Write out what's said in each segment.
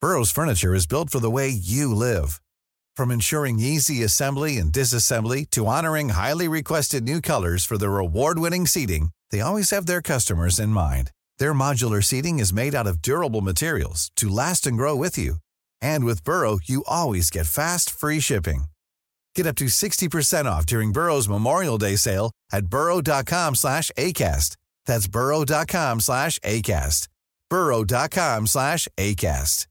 Burrow's furniture is built for the way you live. From ensuring easy assembly and disassembly to honoring highly requested new colors for their award-winning seating, they always have their customers in mind. Their modular seating is made out of durable materials to last and grow with you. And with Burrow, you always get fast, free shipping. Get up to 60% off during Burrow's Memorial Day sale at burrow.com/ACAST. That's burrow.com/ACAST. burrow.com/ACAST.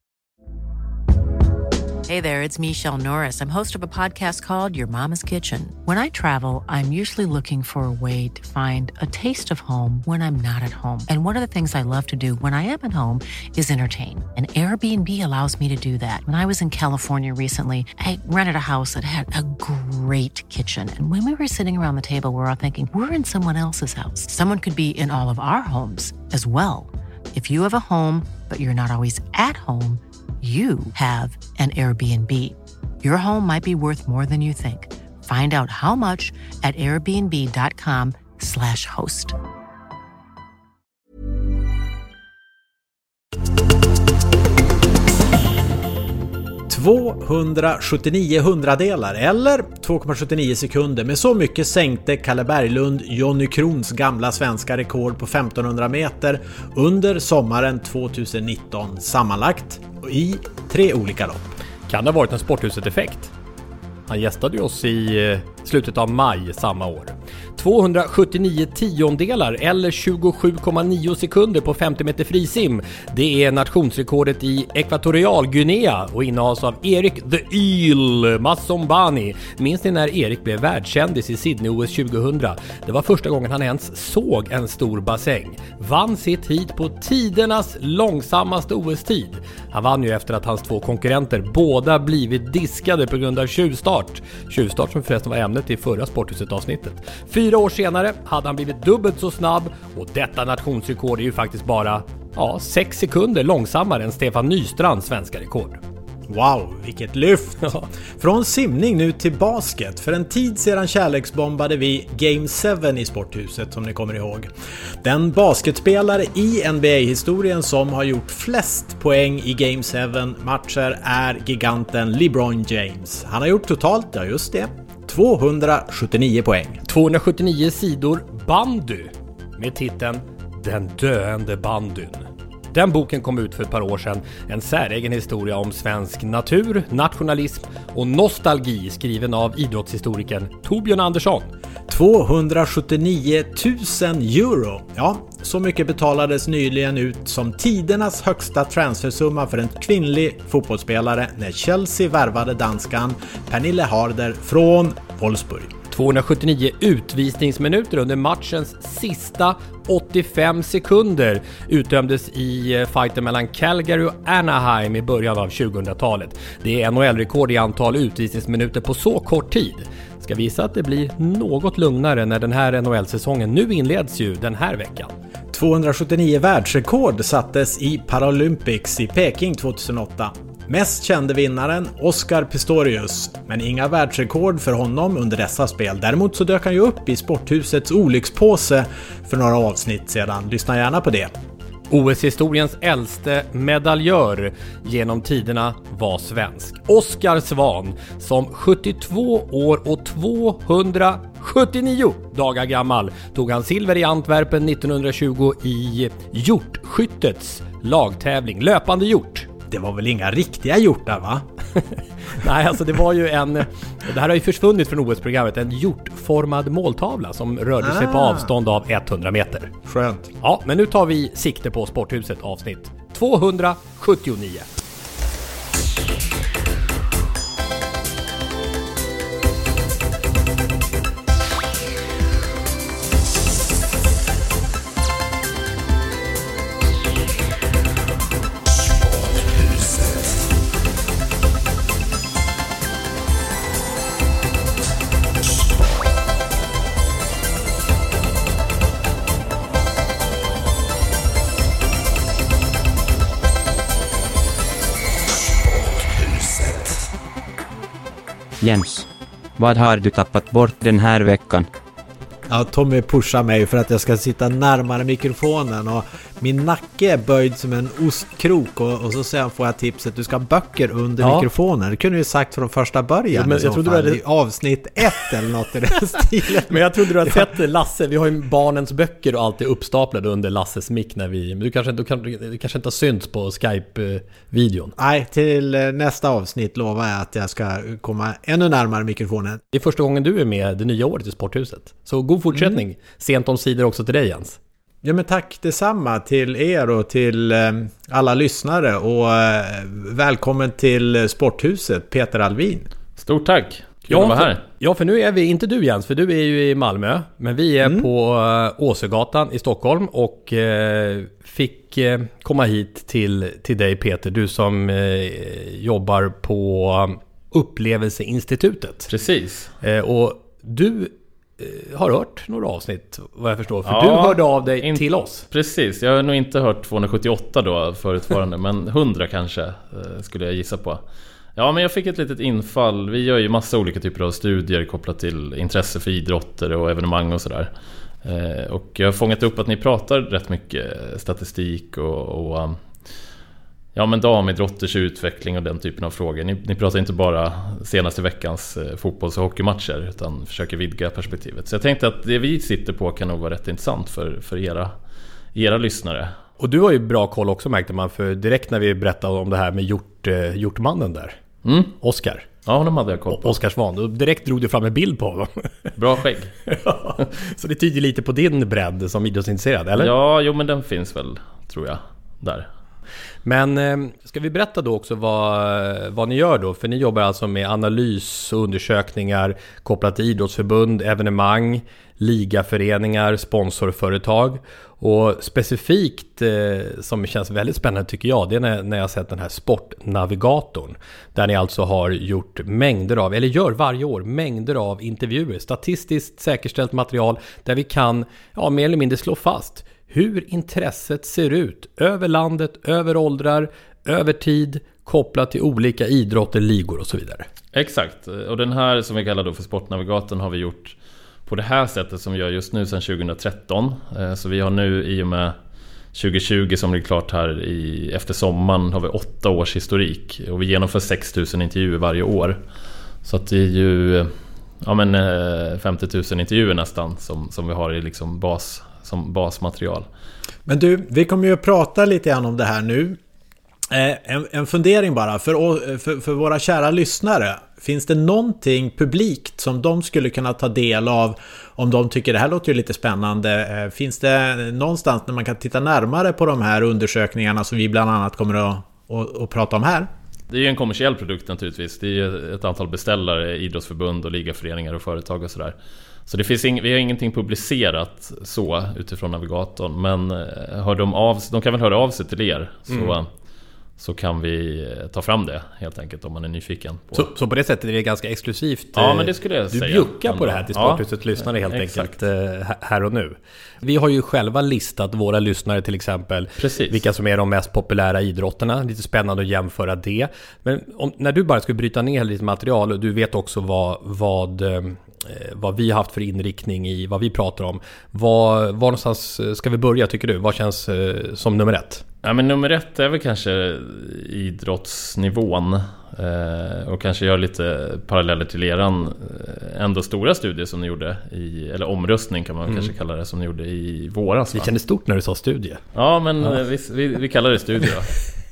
Hey there, it's Michelle Norris. I'm host of a podcast called Your Mama's Kitchen. When I travel, I'm usually looking for a way to find a taste of home when I'm not at home. And one of the things I love to do when I am at home is entertain. And Airbnb allows me to do that. When I was in California recently, I rented a house that had a great kitchen. And when we were sitting around the table, we were all thinking, we're in someone else's house. Someone could be in all of our homes as well. If you have a home, but you're not always at home, you have an Airbnb. Your home might be worth more than you think. Find out how much at airbnb.com/host. ...279 hundradelar eller 2,79 sekunder. Med så mycket sänkte Kalle Berglund Jonny Krons gamla svenska rekord på 1500 meter under sommaren 2019 sammanlagt i 3 olika lopp. Kan det ha varit en Sporthuset-effekt? Han gästade ju oss i slutet av maj samma år. 279 tiondelar eller 27,9 sekunder på 50 meter frisim. Det är nationsrekordet i Ekvatorial Guinea och innehas av Erik The Eel Massombani. Minns ni när Erik blev världskändis i Sydney-OS 2000? Det var första gången han ens såg en stor bassäng. Vann sitt hit på tidernas långsammaste OS-tid. Han vann ju efter att hans 2 konkurrenter båda blivit diskade på grund av tjuvstart. Tjuvstart som förresten var ämnet i förra Sporthuset-avsnittet. 4 år senare hade han blivit dubbelt så snabb och detta nationsrekord är ju faktiskt bara 6 sekunder långsammare än Stefan Nystrands svenska rekord. Wow, vilket lyft! Från simning nu till basket. För en tid sedan kärleksbombade vi Game 7 i Sporthuset som ni kommer ihåg. Den basketspelare i NBA-historien som har gjort flest poäng i Game 7-matcher är giganten LeBron James. Han har gjort totalt, ja just det, 279 poäng. 279 sidor bandy med titeln Den döende bandyn. Den boken kom ut för ett par år sedan. En säregen historia om svensk natur, nationalism och nostalgi skriven av idrottshistorikern Torbjörn Andersson. 279 000 euro. Ja, så mycket betalades nyligen ut som tidernas högsta transfersumma för en kvinnlig fotbollsspelare när Chelsea värvade danskan Pernille Harder från Wolfsburg. 279 utvisningsminuter under matchens sista 85 sekunder utdömdes i fighten mellan Calgary och Anaheim i början av 2000-talet. Det är NHL-rekord i antal utvisningsminuter på så kort tid. Ska visa att det blir något lugnare när den här NHL-säsongen nu inleds ju den här veckan. 279 världsrekord sattes i Paralympics i Peking 2008. Mest kände vinnaren Oscar Pistorius, men inga världsrekord för honom under dessa spel. Däremot så dök han ju upp i Sporthusets olyckspåse för några avsnitt sedan. Lyssna gärna på det. OS-historiens äldste medaljör genom tiderna var svensk. Oskar Svan, som 72 år och 279 dagar gammal tog han silver i Antwerpen 1920 i hjortskyttets lagtävling, löpande hjort. Det var väl inga riktiga hjortar, va? Nej, alltså det var ju det här har ju försvunnit från OS-programmet, en hjortformad måltavla som rörde sig på avstånd av 100 meter. Skönt. Ja, men nu tar vi sikte på Sporthuset avsnitt 279. Jens, vad har du tappat bort den här veckan? Ja, Tommy pushar mig för att jag ska sitta närmare mikrofonen och min nacke är böjd som en ostkrok och så sen får jag tipset du ska ha böcker under mikrofonen. Det kunde du ju sagt från första början. Men jag trodde du hade... i avsnitt 1 eller något i den stilen. Men jag trodde du hade sett Lasse. Vi har ju barnens böcker och alltid uppstaplade under Lasses mick när vi... Men du kanske inte har synts på Skype-videon. Nej, till nästa avsnitt lovar jag att jag ska komma ännu närmare mikrofonen. Det är första gången du är med det nya året i Sporthuset. Så god fortsättning. Sent om sidor också till dig, Jens. Ja, men tack detsamma till er och till alla lyssnare och välkommen till Sporthuset, Peter Alvin. Stort tack, kul att vara här. Ja, för nu är vi, inte du Jens, för du är ju i Malmö, men vi är på Åsögatan i Stockholm och fick komma hit till dig Peter, du som jobbar på Upplevelseinstitutet. Precis. Och du har hört några avsnitt vad jag förstår, för du hörde av dig till oss. Precis, jag har nog inte hört 278 då förutvarande, men 100 kanske skulle jag gissa på. Ja, men jag fick ett litet infall. Vi gör ju massa olika typer av studier kopplat till intresse för idrotter och evenemang och sådär. Och jag har fångat upp att ni pratar rätt mycket statistik och ja, men damidrotters utveckling och den typen av frågor. Ni pratar inte bara senaste veckans fotbolls- och hockeymatcher utan försöker vidga perspektivet. Så jag tänkte att det vi sitter på kan nog vara rätt intressant för era lyssnare. Och du har ju bra koll också, märkte man, för direkt när vi berättade om det här med hjortmannen där. Oscar. Ja, honom hade jag koll på. Oscar Svan. Och direkt drog du fram en bild på honom. Bra skägg. Ja, så det tyder lite på din bredd som idrottsintresserad, eller? Ja, jo, men den finns väl, tror jag, där. Men ska vi berätta då också vad ni gör då? För ni jobbar alltså med analys och undersökningar kopplat till idrottsförbund, evenemang, ligaföreningar, sponsorföretag. Och specifikt som känns väldigt spännande tycker jag, det är när jag har sett den här Sportnavigatorn. Där ni alltså har gjort mängder av, eller gör varje år mängder av intervjuer, statistiskt säkerställt material där vi kan mer eller mindre slå fast hur intresset ser ut över landet, över åldrar, över tid, kopplat till olika idrotter, ligor och så vidare. Exakt, och den här som vi kallar då för Sportnavigatorn har vi gjort på det här sättet som vi gör just nu sedan 2013. Så vi har nu i och med 2020 som blir klart här efter sommaren har vi 8 års historik och vi genomför 6000 intervjuer varje år. Så att det är ju 50 000 intervjuer nästan som vi har i liksom som basmaterial. Men du, vi kommer ju att prata lite grann om det här nu. En fundering bara för våra kära lyssnare. Finns det någonting publikt som de skulle kunna ta del av om de tycker det här låter ju lite spännande? Finns det någonstans där man kan titta närmare på de här undersökningarna som vi bland annat kommer att prata om här? Det är ju en kommersiell produkt naturligtvis. Det är ju ett antal beställare, idrottsförbund och ligaföreningar och företag och sådär. Så det finns vi har ingenting publicerat så utifrån navigatorn. Men de kan väl höra av sig till er så kan vi ta fram det helt enkelt om man är nyfiken på. Så på det sättet är det ganska exklusivt. Ja, men det skulle jag säga. Du bjuckar på det här till Sporthusets lyssnare helt enkelt här och nu. Vi har ju själva listat våra lyssnare till exempel. Precis. Vilka som är de mest populära idrotterna. Lite spännande att jämföra det. Men när du bara skulle bryta ner lite material och du vet också vad vi har haft för inriktning i vad vi pratar om. Var någonstans ska vi börja tycker du? Vad känns som nummer 1? Ja, men nummer 1 är väl kanske idrottsnivån och kanske gör lite paralleller till eran ändå stora studie som ni gjorde eller omröstning kan man kanske kalla det, som ni gjorde i våras. Det kändes stort när du sa studie. Ja, men vi kallar det studie då.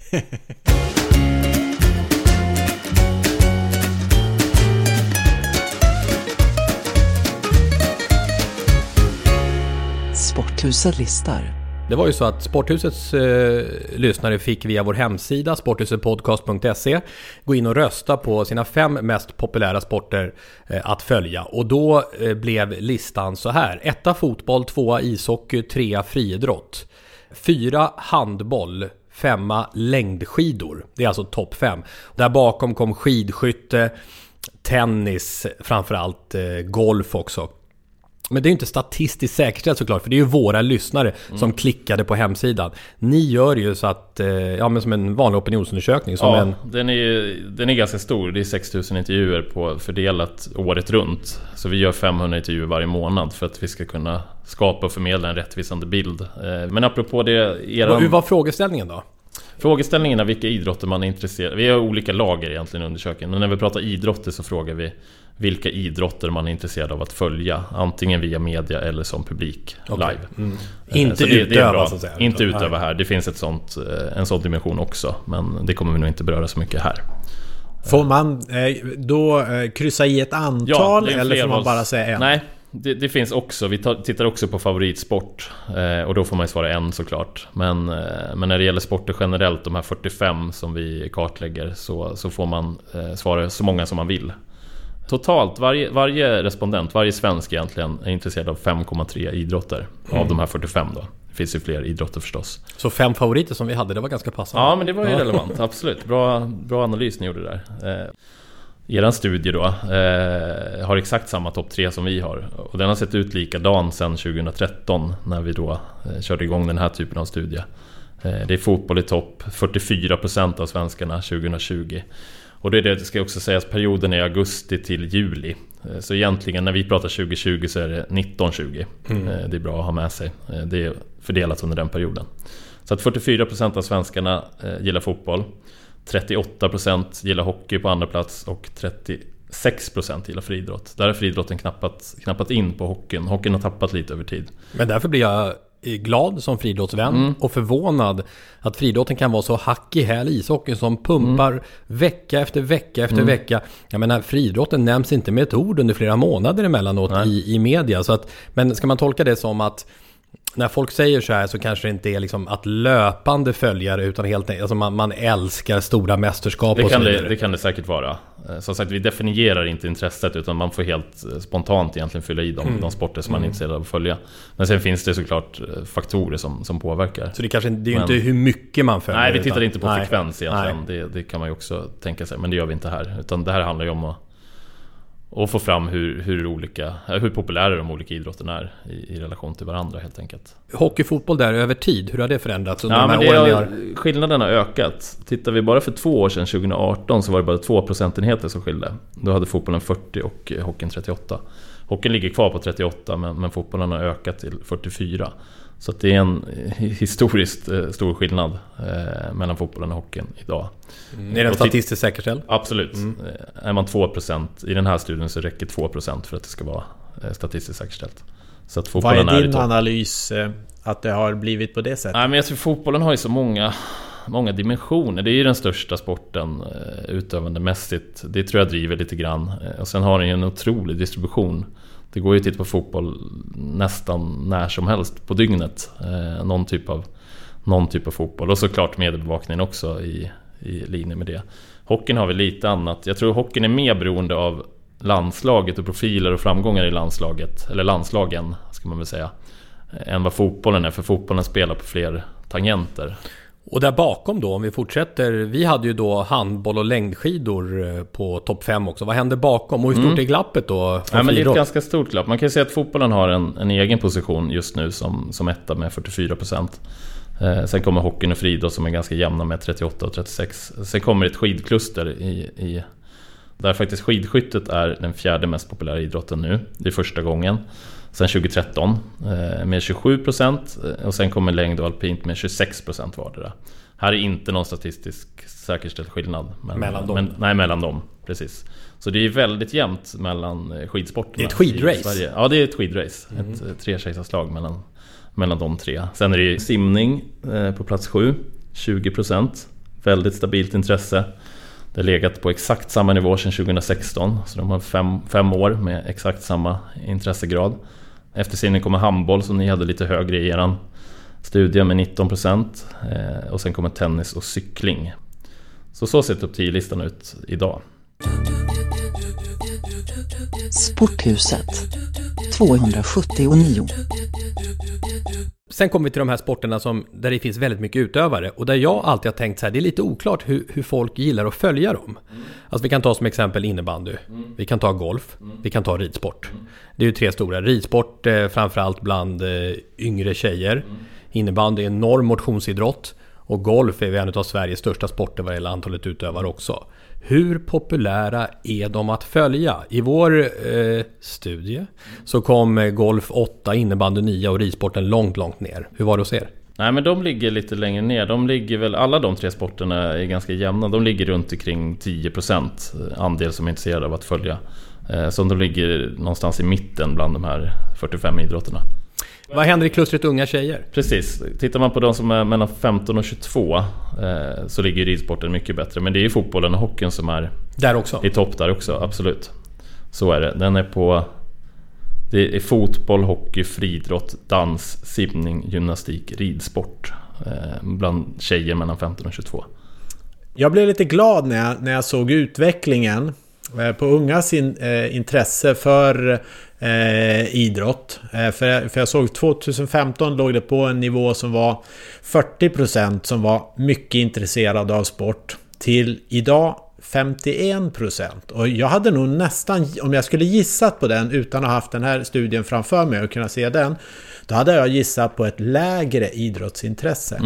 Sporthuset listar. Det var ju så att Sporthusets lyssnare fick via vår hemsida sporthusetpodcast.se gå in och rösta på sina 5 mest populära sporter att följa. Och då blev listan så här: 1 fotboll, 2 ishockey, 3 friidrott, 4 handboll, 5 längdskidor. Det är alltså topp 5. Där bakom kom skidskytte, tennis, framförallt golf också. Men det är ju inte statistiskt säkerställt såklart, för det är ju våra lyssnare som klickade på hemsidan. Ni gör ju så att, men som en vanlig opinionsundersökning. Som den är ganska stor. Det är 6 000 intervjuer fördelat året runt. Så vi gör 500 intervjuer varje månad för att vi ska kunna skapa och förmedla en rättvisande bild. Men apropå det... Hur var frågeställningen då? Frågeställningen är vilka idrotter man är intresserad av. Vi har olika lager egentligen i undersökningen. Men när vi pratar idrotter så frågar vi vilka idrotter man är intresserad av att följa. Antingen via media eller som publik live. Inte utöva så att säga. Inte utöva här. Det finns en sån dimension också. Men det kommer vi nog inte beröra så mycket här. Får man då kryssa i ett antal eller får man bara säga en? Nej, det finns också. Vi tittar också på favoritsport och då får man ju svara en såklart. Men när det gäller sporter generellt, de här 45 som vi kartlägger, så får man svara så många som man vill. Totalt, varje respondent, varje svensk egentligen är intresserad av 5,3 idrotter av de här 45 då. Det finns ju fler idrotter förstås. Så 5 favoriter som vi hade, det var ganska passande. Ja, men det var ju relevant, absolut. Bra analys ni gjorde där. Eran studie då har exakt samma topp 3 som vi har. Och den har sett ut likadan sedan 2013 när vi då körde igång den här typen av studie. Det är fotboll i topp, 44% av svenskarna 2020. Och det ska också sägas, perioden är augusti till juli. Så egentligen när vi pratar 2020 så är det 19-20. Det är bra att ha med sig. Det är fördelat under den perioden. Så att 44% av svenskarna gillar fotboll. 38% gillar hockey på andra plats och 36% gillar friidrott. Där har friidrotten knappat in på hockeyn. Hockeyn har tappat lite över tid. Men därför blir jag glad som friidrottsvän och förvånad att friidrotten kan vara så hack i häl ishockeyn som pumpar vecka efter vecka efter vecka. Jag menar, friidrotten nämns inte med ett ord under flera månader emellanåt i media. Så att, men ska man tolka det som att när folk säger så här så kanske det inte är liksom att löpande följare utan helt enkelt, alltså man älskar stora mästerskap och så vidare. Det kan det säkert vara. Som sagt, vi definierar inte intresset utan man får helt spontant egentligen fylla i de sporter som man är intresserad av att följa. Men sen finns det såklart faktorer som påverkar. Så det är ju inte hur mycket man följer. Nej, vi tittar inte på frekvens egentligen. Det kan man ju också tänka sig, men det gör vi inte här. Utan det här handlar ju om att få fram hur populära de olika idrotterna är i relation till varandra helt enkelt. Hockey-fotboll där över tid, hur har det förändrats under de här åren? Skillnaden har ökat. Tittar vi bara för 2 år sedan, 2018, så var det bara 2 procentenheter som skilde. Då hade fotbollen 40 och hockeyn 38. Hockeyn ligger kvar på 38 men fotbollen har ökat till 44. Så att det är en historiskt stor skillnad mellan fotbollen och hockeyn idag. Är den statistiskt säkerställd? Absolut. Är man 2% i den här studien så räcker 2% för att det ska vara statistiskt säkerställt. Så att vad är din analys att det har blivit på det sättet? Nej, men jag tror fotbollen har ju så många dimensioner. Det är ju den största sporten utövandemässigt. Det tror jag driver lite grann. Och sen har den ju en otrolig distribution. Det går ju att titta på fotboll nästan när som helst på dygnet. Någon typ av fotboll. Och såklart mediebevakningen också i linje med det. Hockeyn har vi lite annat. Jag tror hockeyn är mer beroende av landslaget och profiler och framgångar i landslaget. Eller landslagen ska man väl säga. Än vad fotbollen är. För fotbollen spelar på fler tangenter. Och där bakom då, om vi fortsätter, vi hade ju då handboll och längdskidor på topp 5 också. Vad händer bakom och hur stort är glappet då? Ja, men det är ett ganska stort glapp. Man kan ju säga att fotbollen har en egen position just nu som etta med 44%. Sen kommer hockeyn och friidrott som är ganska jämna med 38 och 36. Sen kommer ett skidkluster där faktiskt skidskyttet är den 4:e mest populära idrotten nu. Det är första gången sen 2013 med 27% och sen kommer längd och alpint med 26% vardera. Här är inte någon statistisk säkerställd skillnad mellan dem, precis. Så det är väldigt jämnt mellan skidsporterna. Det är ett skidrace. Ja, det är ett skidrace. Ett trekejsarslag mellan de tre. Sen är det simning på plats 7, 20%. Väldigt stabilt intresse. Det har legat på exakt samma nivå sedan 2016. Så de har 5 år med exakt samma intressegrad. Efter simning kommer handboll som ni hade lite högre i eran studie med 19%. Och sen kommer tennis och cykling. Så ser topp 10-listan ut idag. Sporthuset 279. Sen kommer vi till de här sporterna där det finns väldigt mycket utövare. Och där jag alltid har tänkt så här, det är lite oklart hur folk gillar att följa dem. Alltså vi kan ta som exempel innebandy. Vi kan ta golf. Vi kan ta ridsport. Det är ju 3 stora. Ridsport framförallt bland yngre tjejer. Innebandy är en enorm motionsidrott. Och golf är en av Sveriges största sporter vad gäller antalet utövare också. Hur populära är de att följa? I vår studie så kom golf 8, innebandy 9 och ridsporten långt ner. Hur var det hos er? Nej, men de ligger lite längre ner. De ligger väl, alla de 3 sporterna är ganska jämna. De ligger runt omkring 10% andel som är intresserade av att följa. Så de ligger någonstans i mitten bland de här 45 idrotterna. Vad händer i klustret unga tjejer? Precis, tittar man på de som är mellan 15 och 22 så ligger ridsporten mycket bättre. Men det är ju fotbollen och hockeyn som är där också. I topp där också, absolut. Så är det. Den är på... Det är fotboll, hockey, friidrott, dans, simning, gymnastik, ridsport bland tjejer mellan 15 och 22. Jag blev lite glad när jag såg utvecklingen på ungas intresse för idrott. För jag såg 2015 låg det på en nivå som var 40% som var mycket intresserade av sport till idag 51%. Och jag hade nog nästan, om jag skulle gissat på den utan att ha haft den här studien framför mig och kunna se den, då hade jag gissat på ett lägre idrottsintresse.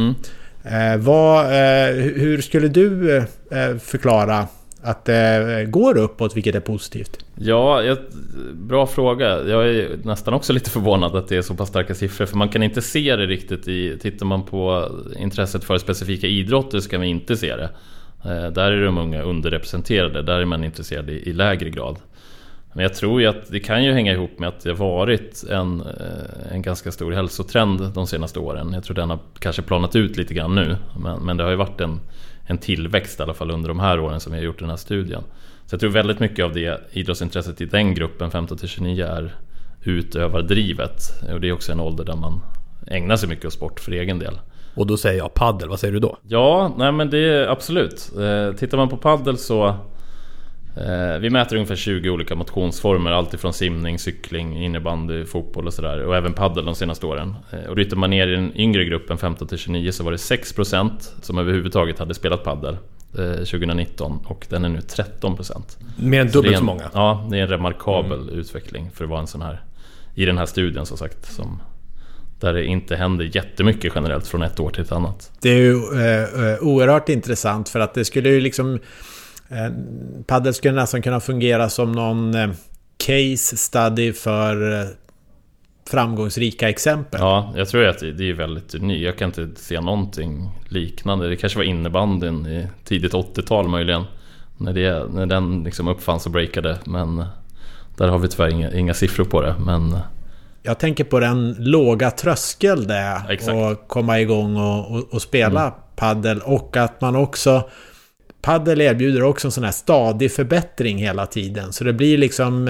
Hur skulle du förklara att det går uppåt, vilket är positivt? Ja, bra fråga. Jag är nästan också lite förvånad att det är så pass starka siffror, för man kan inte se det riktigt tittar man på intresset för specifika idrotter så kan vi inte se det. Där är de unga underrepresenterade, där är man intresserad i lägre grad. Men jag tror ju att det kan ju hänga ihop med att det har varit en ganska stor hälsotrend de senaste åren. Jag tror den har kanske planat ut lite grann nu, men det har ju varit en tillväxt i alla fall under de här åren som vi har gjort den här studien. Så jag tror väldigt mycket av det idrottsintresset i den gruppen 15-29 är utövardrivet. Och det är också en ålder där man ägnar sig mycket åt sport för egen del. Och då säger jag paddel, vad säger du då? Ja, nej men det är absolut. Tittar man på paddel så vi mäter ungefär 20 olika motionsformer, allt ifrån simning, cykling, innebandy, fotboll och sådär, och även paddel de senaste åren. Och ryter man ner i den yngre gruppen 15-29 så var det 6% som överhuvudtaget hade spelat paddel 2019, och den är nu 13%. Mer än dubbelt så många. Ja, det är en remarkabel utveckling för att vara en sån här, i den här studien som sagt, som där det inte händer jättemycket generellt från ett år till ett annat. Det är ju oerhört intressant, för att det skulle ju liksom paddel skulle nästan kunna fungera som någon case study för framgångsrika exempel. Ja, jag tror att det är väldigt unikt. Jag kan inte se någonting liknande. Det kanske var innebandyn i tidigt 80-tal möjligen, när den liksom uppfanns och breakade, men där har vi tyvärr inga siffror på det. Men jag tänker på den låga tröskel där och komma igång och spela paddel, och att man också paddel erbjuder också en sån här stadig förbättring hela tiden, så det blir liksom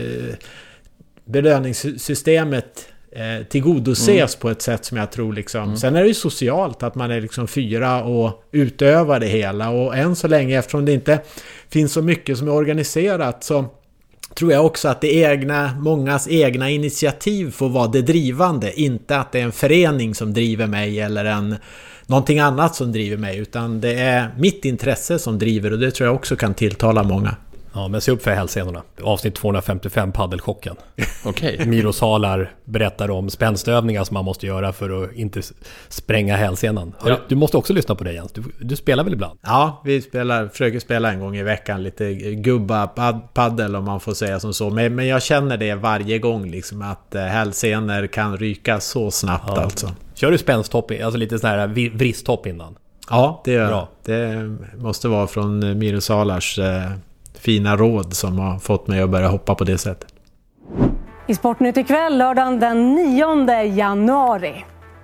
belöningssystemet tillgodoses på ett sätt som jag tror liksom. Sen är det ju socialt att man är liksom 4 och utövar det hela, och än så länge, eftersom det inte finns så mycket som är organiserat, så tror jag också att mångas egna initiativ får vara det drivande, inte att det är en förening som driver mig eller någonting annat som driver mig, utan det är mitt intresse som driver, och det tror jag också kan tilltala många. Ja, men se upp för hälsenorna. Avsnitt 255, paddelchocken. Okej. Miro Salar berättar om spänstövningar som man måste göra för att inte spränga hälsenan. Ja. Du måste också lyssna på det, Jens. Du spelar väl ibland? Ja, vi försöker spela en gång i veckan lite gubba paddel, om man får säga som så. Men jag känner det varje gång liksom, att hälsenor kan ryka så snabbt alltså. Kör du spänsthopp, alltså lite sån här vristhopp innan? Ja, det gör jag. Det måste vara från Miro Salars fina råd som har fått mig att börja hoppa på det sättet. I Sportnytt ikväll, lördagen den 9 januari.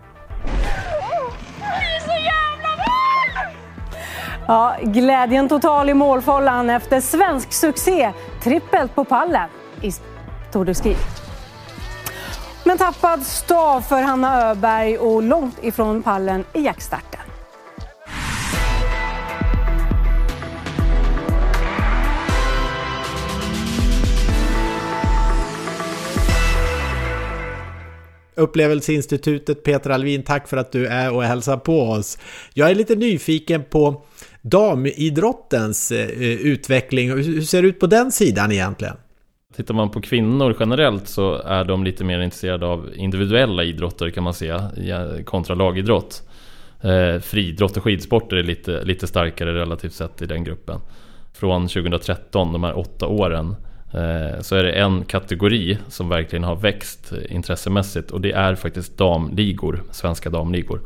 Ja, glädjen total i målfållan efter svensk succé. Trippelt på pallen i Tour de Ski. Men tappad stav för Hanna Öberg och långt ifrån pallen i jackstarten. Upplevelseinstitutet, Peter Alvin, tack för att du är och hälsar på oss. Jag är lite nyfiken på damidrottens utveckling. Hur ser det ut på den sidan egentligen? Tittar man på kvinnor generellt så är de lite mer intresserade av individuella idrotter kan man säga kontra lagidrott. Friidrott och skidsporter är lite starkare relativt sett i den gruppen. Från 2013, de här 8 åren, så är det en kategori som verkligen har växt intressemässigt, och det är faktiskt damligor, svenska damligor.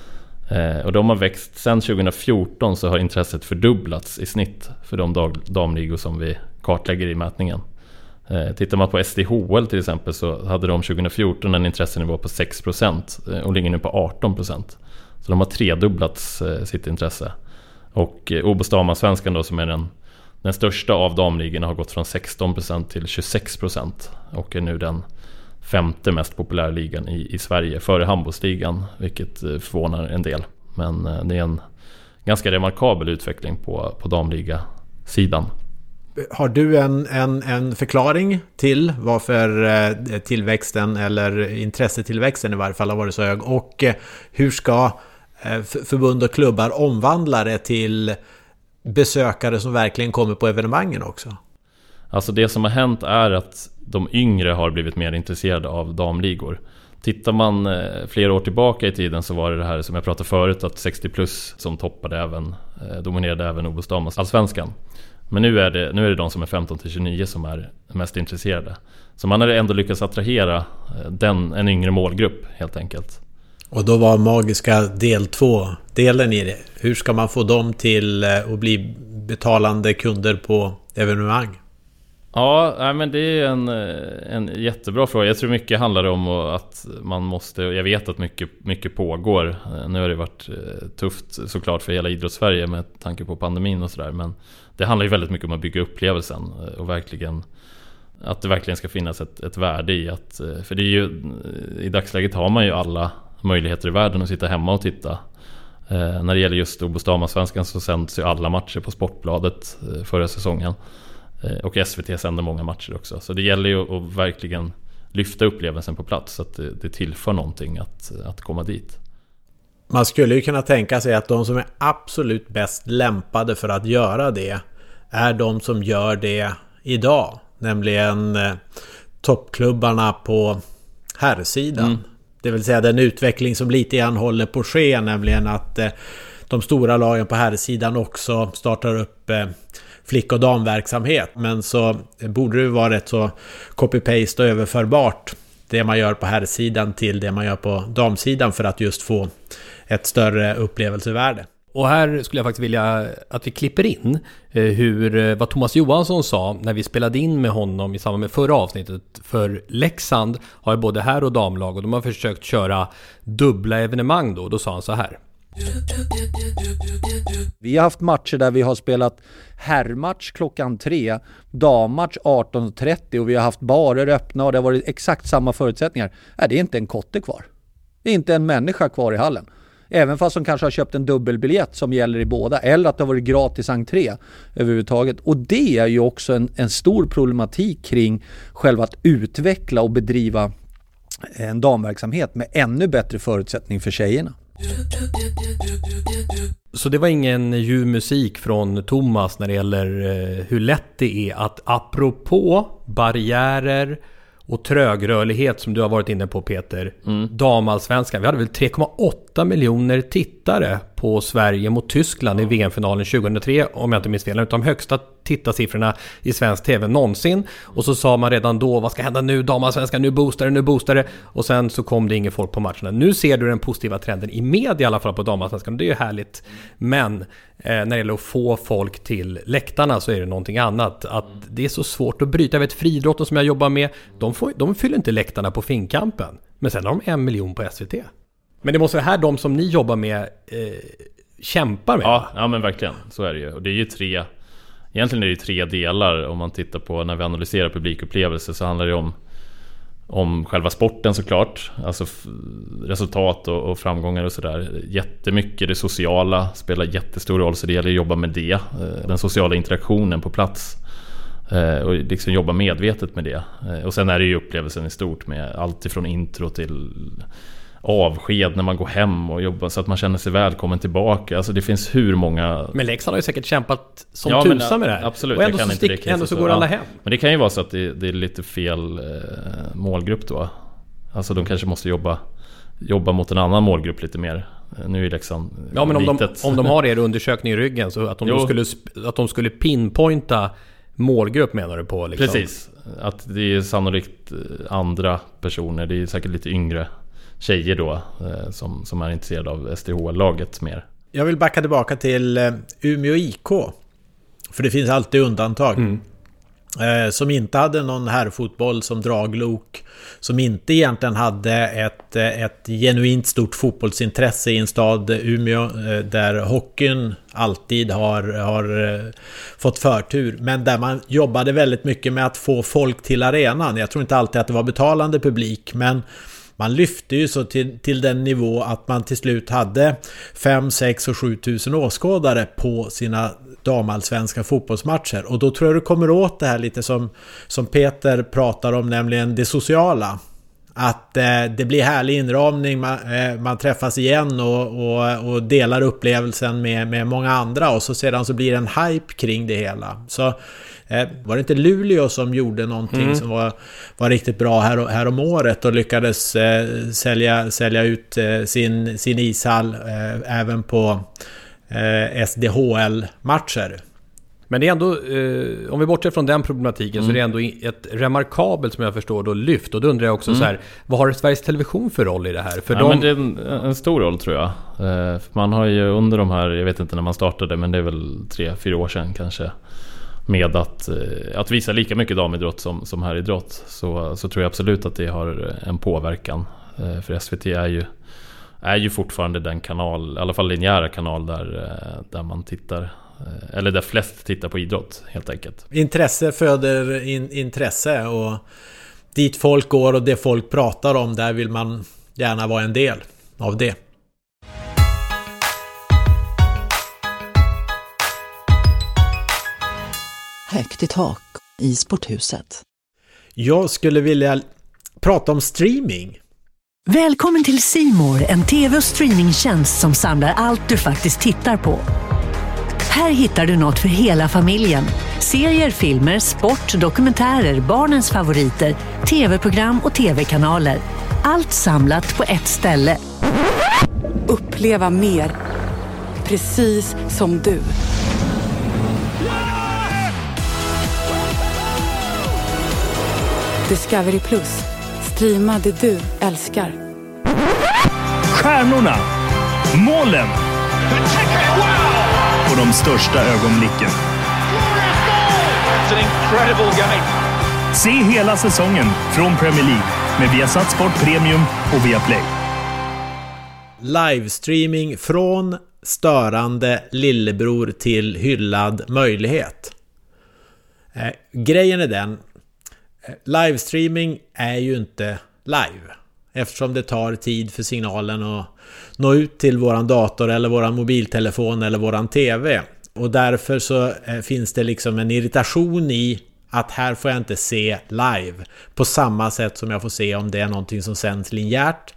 Och de har växt sedan 2014, så har intresset fördubblats i snitt för de damligor som vi kartlägger i mätningen. Tittar man på SDHL till exempel, så hade de 2014 en intressenivå på 6% och ligger nu på 18%. Så de har tredubblats sitt intresse. Och OBOS Damallsvenskan då, som är den största av damligorna, har gått från 16% till 26% och är nu den 5:e mest populära ligan i Sverige före handbollsligan, vilket förvånar en del. Men det är en ganska remarkabel utveckling på damliga-sidan. Har du en förklaring till varför tillväxten, eller intressetillväxten i varje fall, har varit så hög? Och hur ska förbund och klubbar omvandla det till besökare som verkligen kommer på evenemangen också? Alltså det som har hänt är att de yngre har blivit mer intresserade av damligor. Tittar man flera år tillbaka i tiden, så var det här som jag pratade förut, att 60 plus som dominerade även OBOS Damallsvenskan. Men nu är det de som är 15-29 som är mest intresserade. Så man har ändå lyckats attrahera en yngre målgrupp helt enkelt. Och då var magiska del 2-delen i det. Hur ska man få dem till att bli betalande kunder på evenemang? Ja, men det är en jättebra fråga. Jag tror mycket handlar om att man måste, jag vet att mycket pågår. Nu har det varit tufft såklart för hela idrottssverige med tanke på pandemin och sådär. Men det handlar ju väldigt mycket om att bygga upplevelsen och att det verkligen ska finnas ett värde i att, för det är ju, i dagsläget har man ju alla möjligheter i världen att sitta hemma och titta. När det gäller just OBOS Damallsvenskan så sänds ju alla matcher på Sportbladet förra säsongen. Och SVT sänder många matcher också. Så det gäller ju att verkligen lyfta upplevelsen på plats, så att det tillför någonting att komma dit. Man skulle ju kunna tänka sig att de som är absolut bäst lämpade för att göra det är de som gör det idag. Nämligen toppklubbarna på herrsidan. Det vill säga den utveckling som lite grann håller på att ske, nämligen att de stora lagen på herrsidan också startar upp flick- och damverksamhet. Men så borde det vara rätt så copy-paste och överförbart det man gör på herrsidan till det man gör på damsidan, för att just få ett större upplevelsevärde. Och här skulle jag faktiskt vilja att vi klipper in vad Thomas Johansson sa när vi spelade in med honom i samband med förra avsnittet. För Leksand har ju både herr- och damlag, och de har försökt köra dubbla evenemang då. Då sa han så här. Vi har haft matcher där vi har spelat herrmatch klockan 3, dammatch 18.30, och vi har haft barer öppna och det har varit exakt samma förutsättningar. Det är inte en kotte kvar. Det är inte en människa kvar i hallen. Även fast de kanske har köpt en dubbelbiljett som gäller i båda, eller att det har varit gratis entré överhuvudtaget. Och det är ju också en stor problematik kring själva att utveckla och bedriva en damverksamhet med ännu bättre förutsättning för tjejerna. Så det var ingen ljuv musik från Thomas när det gäller hur lätt det är att, apropå barriärer och trögrörlighet som du har varit inne på, Peter, damallsvenskan, vi hade väl 3,8 miljoner tittare på Sverige mot Tyskland i VM-finalen 2003, om jag inte minns fel, utan de högsta tittarsiffrorna i svensk tv någonsin. Och så sa man redan då, vad ska hända nu, damallsvenskan, nu boostar det, och sen så kom det ingen folk på matcherna. Nu ser du den positiva trenden i media i alla fall på damallsvenskan, det är ju härligt. Men när det gäller att få folk till läktarna så är det någonting annat. Att det är så svårt att bryta. Jag vet friidrotten som jag jobbar med, de fyller inte läktarna på Finnkampen, men sen har de 1 miljon på SVT. Men det måste vara här de som ni jobbar med kämpar med. Ja, men verkligen, så är det ju. Och det är ju egentligen är det 3 delar. Om man tittar på, när vi analyserar publikupplevelser, så handlar det om själva sporten såklart, alltså resultat och framgångar och sådär. Jättemycket det sociala spelar jättestor roll, så det gäller att jobba med det, den sociala interaktionen på plats. Och liksom jobba medvetet med det. Och sen är det ju upplevelsen i stort med allt ifrån intro till avsked när man går hem och jobbar så att man känner sig välkommen tillbaka. Alltså det finns hur många... Men Leksand har ju säkert kämpat som tusan med det här. Absolut. Och ändå så går alla hem. Men det kan ju vara så att det är lite fel målgrupp då. Alltså de kanske måste jobba mot en annan målgrupp lite mer. Nu är Leksand men om de har er undersökning i ryggen så att de skulle pinpointa målgrupp menar du på liksom. Precis. Att det är sannolikt andra personer. Det är säkert lite yngre tjejer då som är intresserade av SDHL-laget mer. Jag vill backa tillbaka till Umeå IK. För det finns alltid undantag. Som inte hade någon herrfotboll som draglok. Som inte egentligen hade ett genuint stort fotbollsintresse i en stad Umeå där hockeyn alltid har fått förtur. Men där man jobbade väldigt mycket med att få folk till arenan. Jag tror inte alltid att det var betalande publik, men man lyfte ju så till den nivå att man till slut hade 5, 6 och 7 tusen åskådare på sina damallsvenska fotbollsmatcher. Och då tror jag du kommer åt det här lite som Peter pratar om, nämligen det sociala. Att det blir härlig inramning, man träffas igen och delar upplevelsen med många andra. Och så sedan så blir det en hype kring det hela. Så var det inte Luleå som gjorde någonting som var riktigt bra här om året och lyckades sälja ut sin ishall även på SDHL-matcher. Men det är ändå, om vi bortser från den problematiken så är det ändå ett remarkabelt, som jag förstår, då lyft. Och då undrar jag också så här, vad har Sveriges Television för roll i det här? Men det är en stor roll tror jag. Man har ju under de här, jag vet inte när man startade, men det är väl 3-4 år sedan kanske, med att visa lika mycket damidrott som här idrott, så tror jag absolut att det har en påverkan. För SVT är ju fortfarande den kanal, i alla fall linjära kanal där man tittar, eller där flest tittar på idrott helt enkelt. Intresse föder intresse, och dit folk går och det folk pratar om, där vill man gärna vara en del av det. Högt i tak i sporthuset. Jag skulle vilja prata om streaming. Välkommen till C More, en tv- och streamingtjänst som samlar allt du faktiskt tittar på. Här hittar du något för hela familjen. Serier, filmer, sport, dokumentärer, barnens favoriter, tv-program och tv-kanaler. Allt samlat på ett ställe. Uppleva mer. Precis som du. Discovery Plus. Streama det du älskar. Stjärnorna, målen och de största ögonblicken. Se hela säsongen från Premier League med Viasat Sport Premium och Viaplay. Livestreaming från störande lillebror till hyllad möjlighet. Grejen är den, livestreaming är ju inte live, eftersom det tar tid för signalen att nå ut till våran dator eller våran mobiltelefon eller våran tv. Och därför så finns det liksom en irritation i att här får jag inte se live på samma sätt som jag får se om det är någonting som sänds linjärt.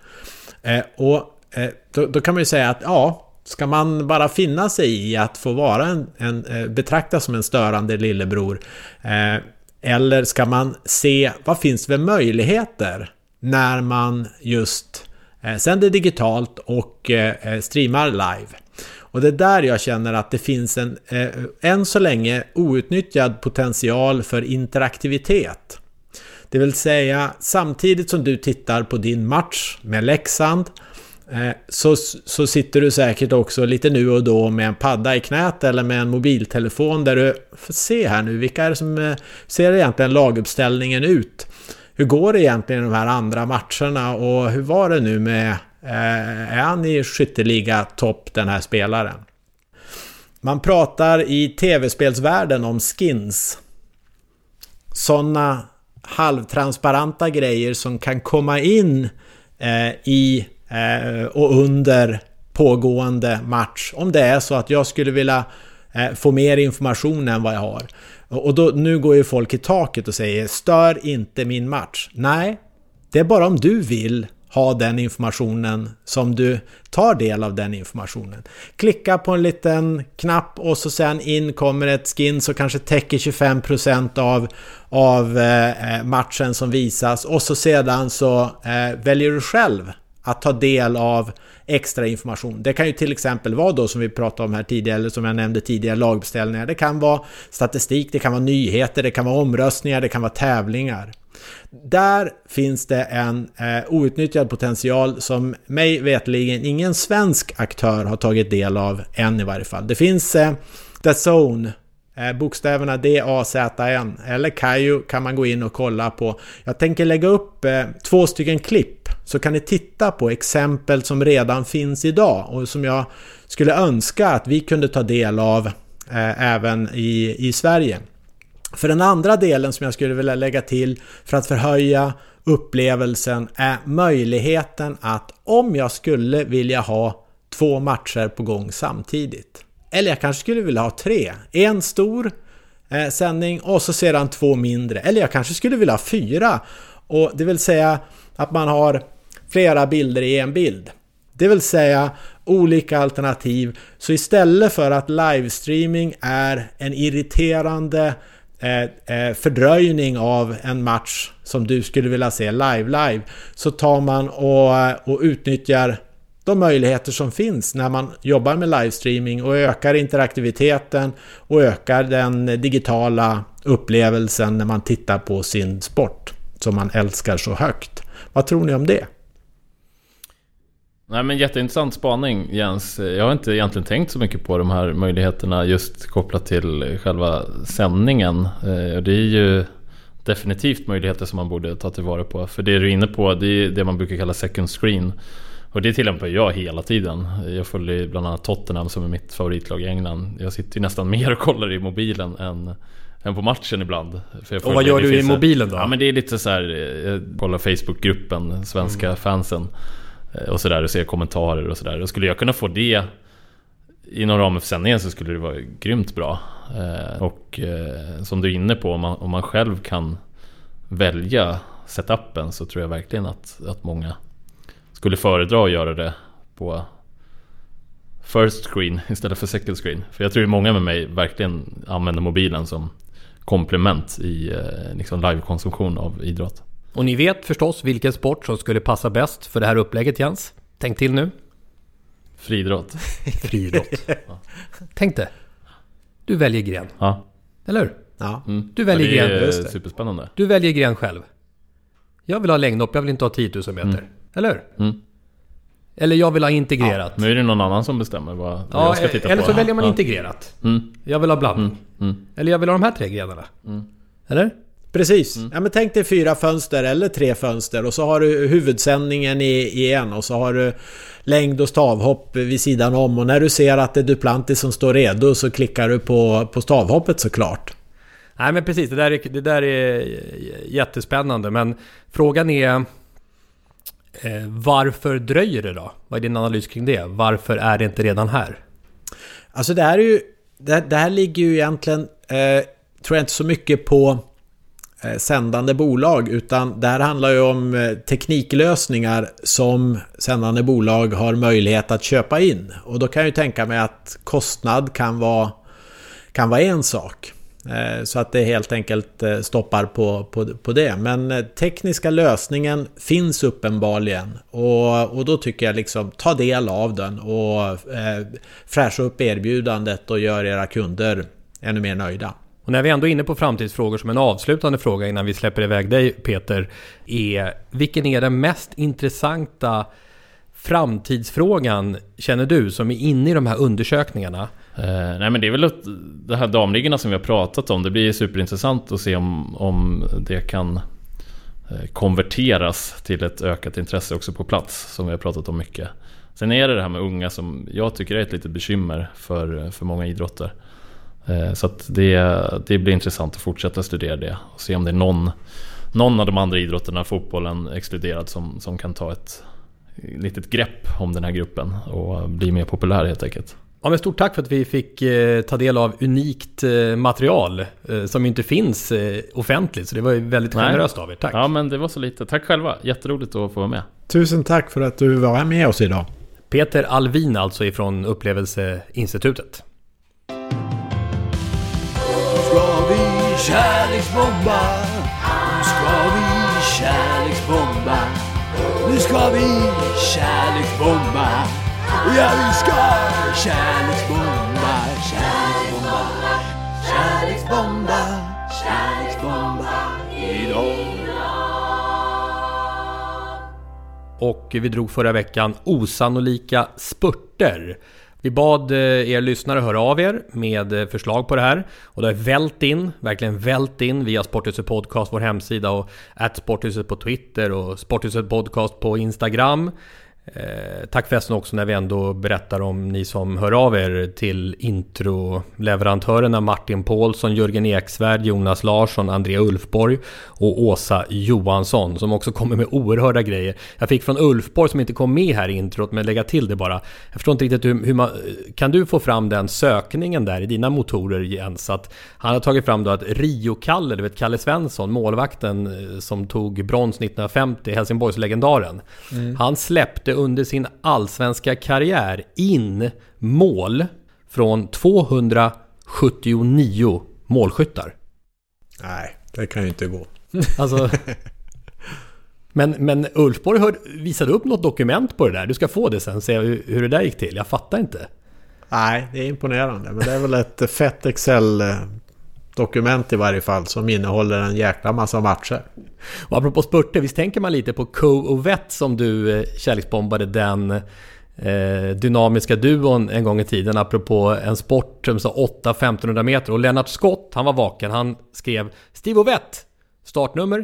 Då kan man ju säga att ska man bara finna sig i att få vara betraktas som en störande lillebror, eller ska man se vad finns för möjligheter när man just sänder digitalt och streamar live. Och det är där jag känner att det finns en än så länge outnyttjad potential för interaktivitet. Det vill säga, samtidigt som du tittar på din match med Leksand, så sitter du säkert också lite nu och då med en padda i knät eller med en mobiltelefon där du får se här nu, vilka är det som ser egentligen laguppställningen ut? Hur går det egentligen i de här andra matcherna, och hur var det nu med är han i skytteliga topp, den här spelaren? Man pratar i tv-spelsvärlden om skins. Sådana halvtransparenta grejer som kan komma in i och under pågående match. Om det är så att jag skulle vilja få mer information än vad jag har. Och då, nu går ju folk i taket och säger stör inte min match. Nej, det är bara om du vill ha den informationen som du tar del av den informationen. Klicka på en liten knapp och så sen in kommer ett skin som kanske täcker 25% av matchen som visas, och så sedan så väljer du själv att ta del av extra information. Det kan ju till exempel vara då, som vi pratade om här tidigare, eller som jag nämnde tidigare, lagbeställningar. Det kan vara statistik, det kan vara nyheter, det kan vara omröstningar, det kan vara tävlingar. Där finns det en outnyttjad potential som mig vetligen ingen svensk aktör har tagit del av än i varje fall. Det finns DAZN, bokstäverna DAZN eller Kayo kan man gå in och kolla på. Jag tänker lägga upp 2 stycken klipp så kan ni titta på exempel som redan finns idag och som jag skulle önska att vi kunde ta del av även i Sverige. För den andra delen som jag skulle vilja lägga till för att förhöja upplevelsen är möjligheten att, om jag skulle vilja ha 2 matcher på gång samtidigt, eller jag kanske skulle vilja ha 3, en stor sändning och så sedan 2 mindre, eller jag kanske skulle vilja ha 4, och det vill säga att man har flera bilder i en bild. Det vill säga olika alternativ. Så istället för att livestreaming är en irriterande fördröjning av en match som du skulle vilja se live, så tar man och utnyttjar de möjligheter som finns när man jobbar med livestreaming och ökar interaktiviteten och ökar den digitala upplevelsen när man tittar på sin sport som man älskar så högt. Vad tror ni om det? Nej, men jätteintressant spaning, Jens. Jag har inte egentligen tänkt så mycket på de här möjligheterna just kopplat till själva sändningen. Det är ju definitivt möjligheter som man borde ta tillvara på. För det du är inne på, det är det man brukar kalla second screen. Och det tillämpar jag hela tiden. Jag följer bland annat Tottenham som är mitt favoritlag i England. Jag sitter ju nästan mer och kollar i mobilen än på matchen ibland. Och vad gör du i mobilen då? Ja, men det är lite så här, jag kollar Facebookgruppen, svenska fansen och sådär, och ser kommentarer och sådär. Och skulle jag kunna få det inom ramen för sändningen så skulle det vara grymt bra. Och som du är inne på, om man själv kan välja setupen, så tror jag verkligen att många skulle föredra att göra det på first screen istället för second screen. För jag tror att många med mig verkligen använder mobilen som komplement i liksom livekonsumtion av idrott. Och ni vet förstås vilken sport som skulle passa bäst för det här upplägget, Jens. Tänk till nu. Friidrott. Friidrott. Ja. Tänk det. Du väljer gren. Ja. Eller hur? Ja. Du väljer gren. Det är superspännande. Du väljer gren själv. Jag vill ha längdhopp, jag vill inte ha 10 000 meter. Eller hur? Eller jag vill ha integrerat. Ja, nu är det någon annan som bestämmer vad jag ska titta på. Eller så väljer man integrerat. Jag vill ha blandning. Eller jag vill ha de här 3 grenarna. Eller? Precis. Ja, men tänk dig 4 fönster eller 3 fönster, och så har du huvudsändningen i en, och så har du längd och stavhopp vid sidan om, och när du ser att det är Duplantis som står redo så klickar du på stavhoppet såklart. Nej, men precis, det där är jättespännande, men frågan är varför dröjer det då? Vad är din analys kring det? Varför är det inte redan här? Alltså det här ligger ju egentligen tror jag inte så mycket på sändande bolag, utan det här handlar ju om tekniklösningar som sändande bolag har möjlighet att köpa in, och då kan jag ju tänka mig att kostnad kan vara en sak, så att det helt enkelt stoppar på det. Men tekniska lösningen finns uppenbarligen, och då tycker jag liksom ta del av den och fräscha upp erbjudandet och gör era kunder ännu mer nöjda. Och när vi ändå är inne på framtidsfrågor, som en avslutande fråga innan vi släpper iväg dig, Peter, vilken är den mest intressanta framtidsfrågan, känner du, som är inne i de här undersökningarna? Nej, men det är väl det här damligorna som vi har pratat om. Det blir superintressant att se om det kan konverteras till ett ökat intresse också på plats, som vi har pratat om mycket. Sen är det här med unga som jag tycker är ett litet bekymmer för många idrotter. Så att det blir intressant att fortsätta studera det och se om det är någon av de andra idrotterna, fotbollen exkluderad, som kan ta ett litet grepp om den här gruppen och bli mer populär helt enkelt. Ja, men stort tack för att vi fick ta del av unikt material som inte finns offentligt. Så det var ju väldigt generöst av er. Tack. Ja, men det var så lite. Tack själva. Jätteroligt att få vara med. Tusen tack för att du var med oss idag. Peter Alvin alltså ifrån Upplevelseinstitutet. Ska vi kärleksbomba? Nu ska vi kärleksbomba. Nu ska vi kärleksbomba. Ja, vi ska kärleksbomba. Kärleksbomba. Kärleksbomba. Kärleksbomba idag. Och vi drog förra veckan osannolika spurter. Vi bad er lyssnare höra av er med förslag på det här. Och det har verkligen vält in via Sporthuset Podcast, vår hemsida, och @Sporthuset på Twitter och Sporthuset Podcast på Instagram. Tack förresten också när vi ändå berättar om ni som hör av er till introleverantörerna Martin Paulsson, Jörgen Eksvärd, Jonas Larsson, Andrea Ulfborg och Åsa Johansson som också kommer med oerhörda grejer. Jag fick från Ulfborg som inte kom med här i introt, men lägga till det bara. Jag förstår inte riktigt hur man, kan du få fram den sökningen där i dina motorer, Jens? Att han har tagit fram då att Rio-Kalle, du vet Kalle Svensson, målvakten som tog brons 1950, Helsingborgslegendaren. Han släppte under sin allsvenska karriär in mål från 279 målskyttar. Nej, det kan ju inte gå. Alltså, men Ulfborg visade upp något dokument på det där. Du ska få det sen, se hur det där gick till. Jag fattar inte. Nej, det är imponerande. Men det är väl ett fett Excel-dokument i varje fall som innehåller en jäkla massa matcher. Och apropå spurter, visst tänker man lite på Co och Vett som du kärleksbombade den dynamiska duon en gång i tiden apropå en sport som sa 8-1500 meter. Och Lennart Scott, han var vaken, han skrev Steve och Vett, startnummer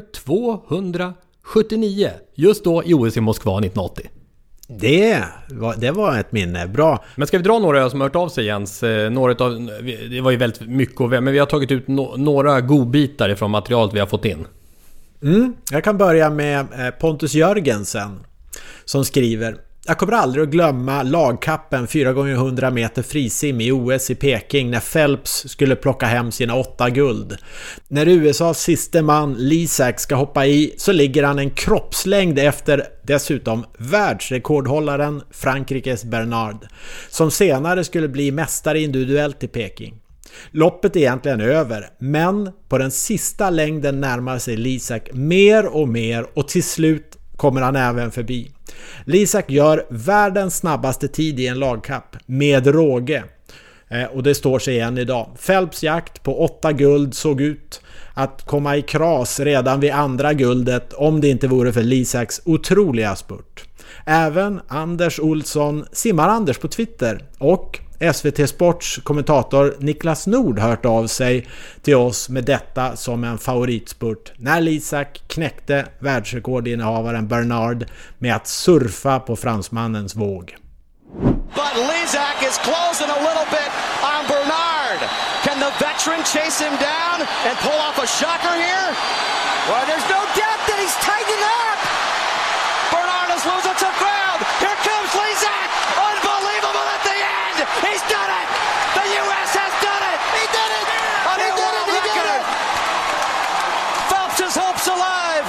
279, just då i OS i Moskva 1980. Det var ett minne, bra. Men ska vi dra några som har hört av sig, Jens? Några av, det var ju väldigt mycket, men vi har tagit ut några godbitar från materialet vi har fått in. Jag kan börja med Pontus Jörgensen som skriver: jag kommer aldrig att glömma lagkappen 4x100 meter frisim i OS i Peking när Phelps skulle plocka hem sina 8 guld. När USAs siste man Lisak ska hoppa i så ligger han en kroppslängd efter dessutom världsrekordhållaren Frankrikes Bernard som senare skulle bli mästare individuellt i Peking. Loppet är egentligen över, men på den sista längden närmar sig Lisak mer och mer och till slut kommer han även förbi. Lisak gör världens snabbaste tid i en lagkapp med råge. Och det står sig än idag. Phelps jakt på 8 guld såg ut att komma i kras redan vid andra guldet om det inte vore för Lisaks otroliga spurt. Även Anders Olsson, Simmar Anders på Twitter, och SVT Sports kommentator Niklas Nord hört av sig till oss med detta som en favoritspurt när Lisak knäckte världsrekordinnehavaren Bernard med att surfa på fransmannens våg. But Lisak is closing a little bit on Bernard. Can the veteran chase him down and pull off a shocker here? Well, there's no doubt that he's tightening up. Bernard is losing some ground. Here comes Lisak. Unbelievable at the end. He's done it. The U.S. has done it. He did it. A new world record. Phelps' hopes alive.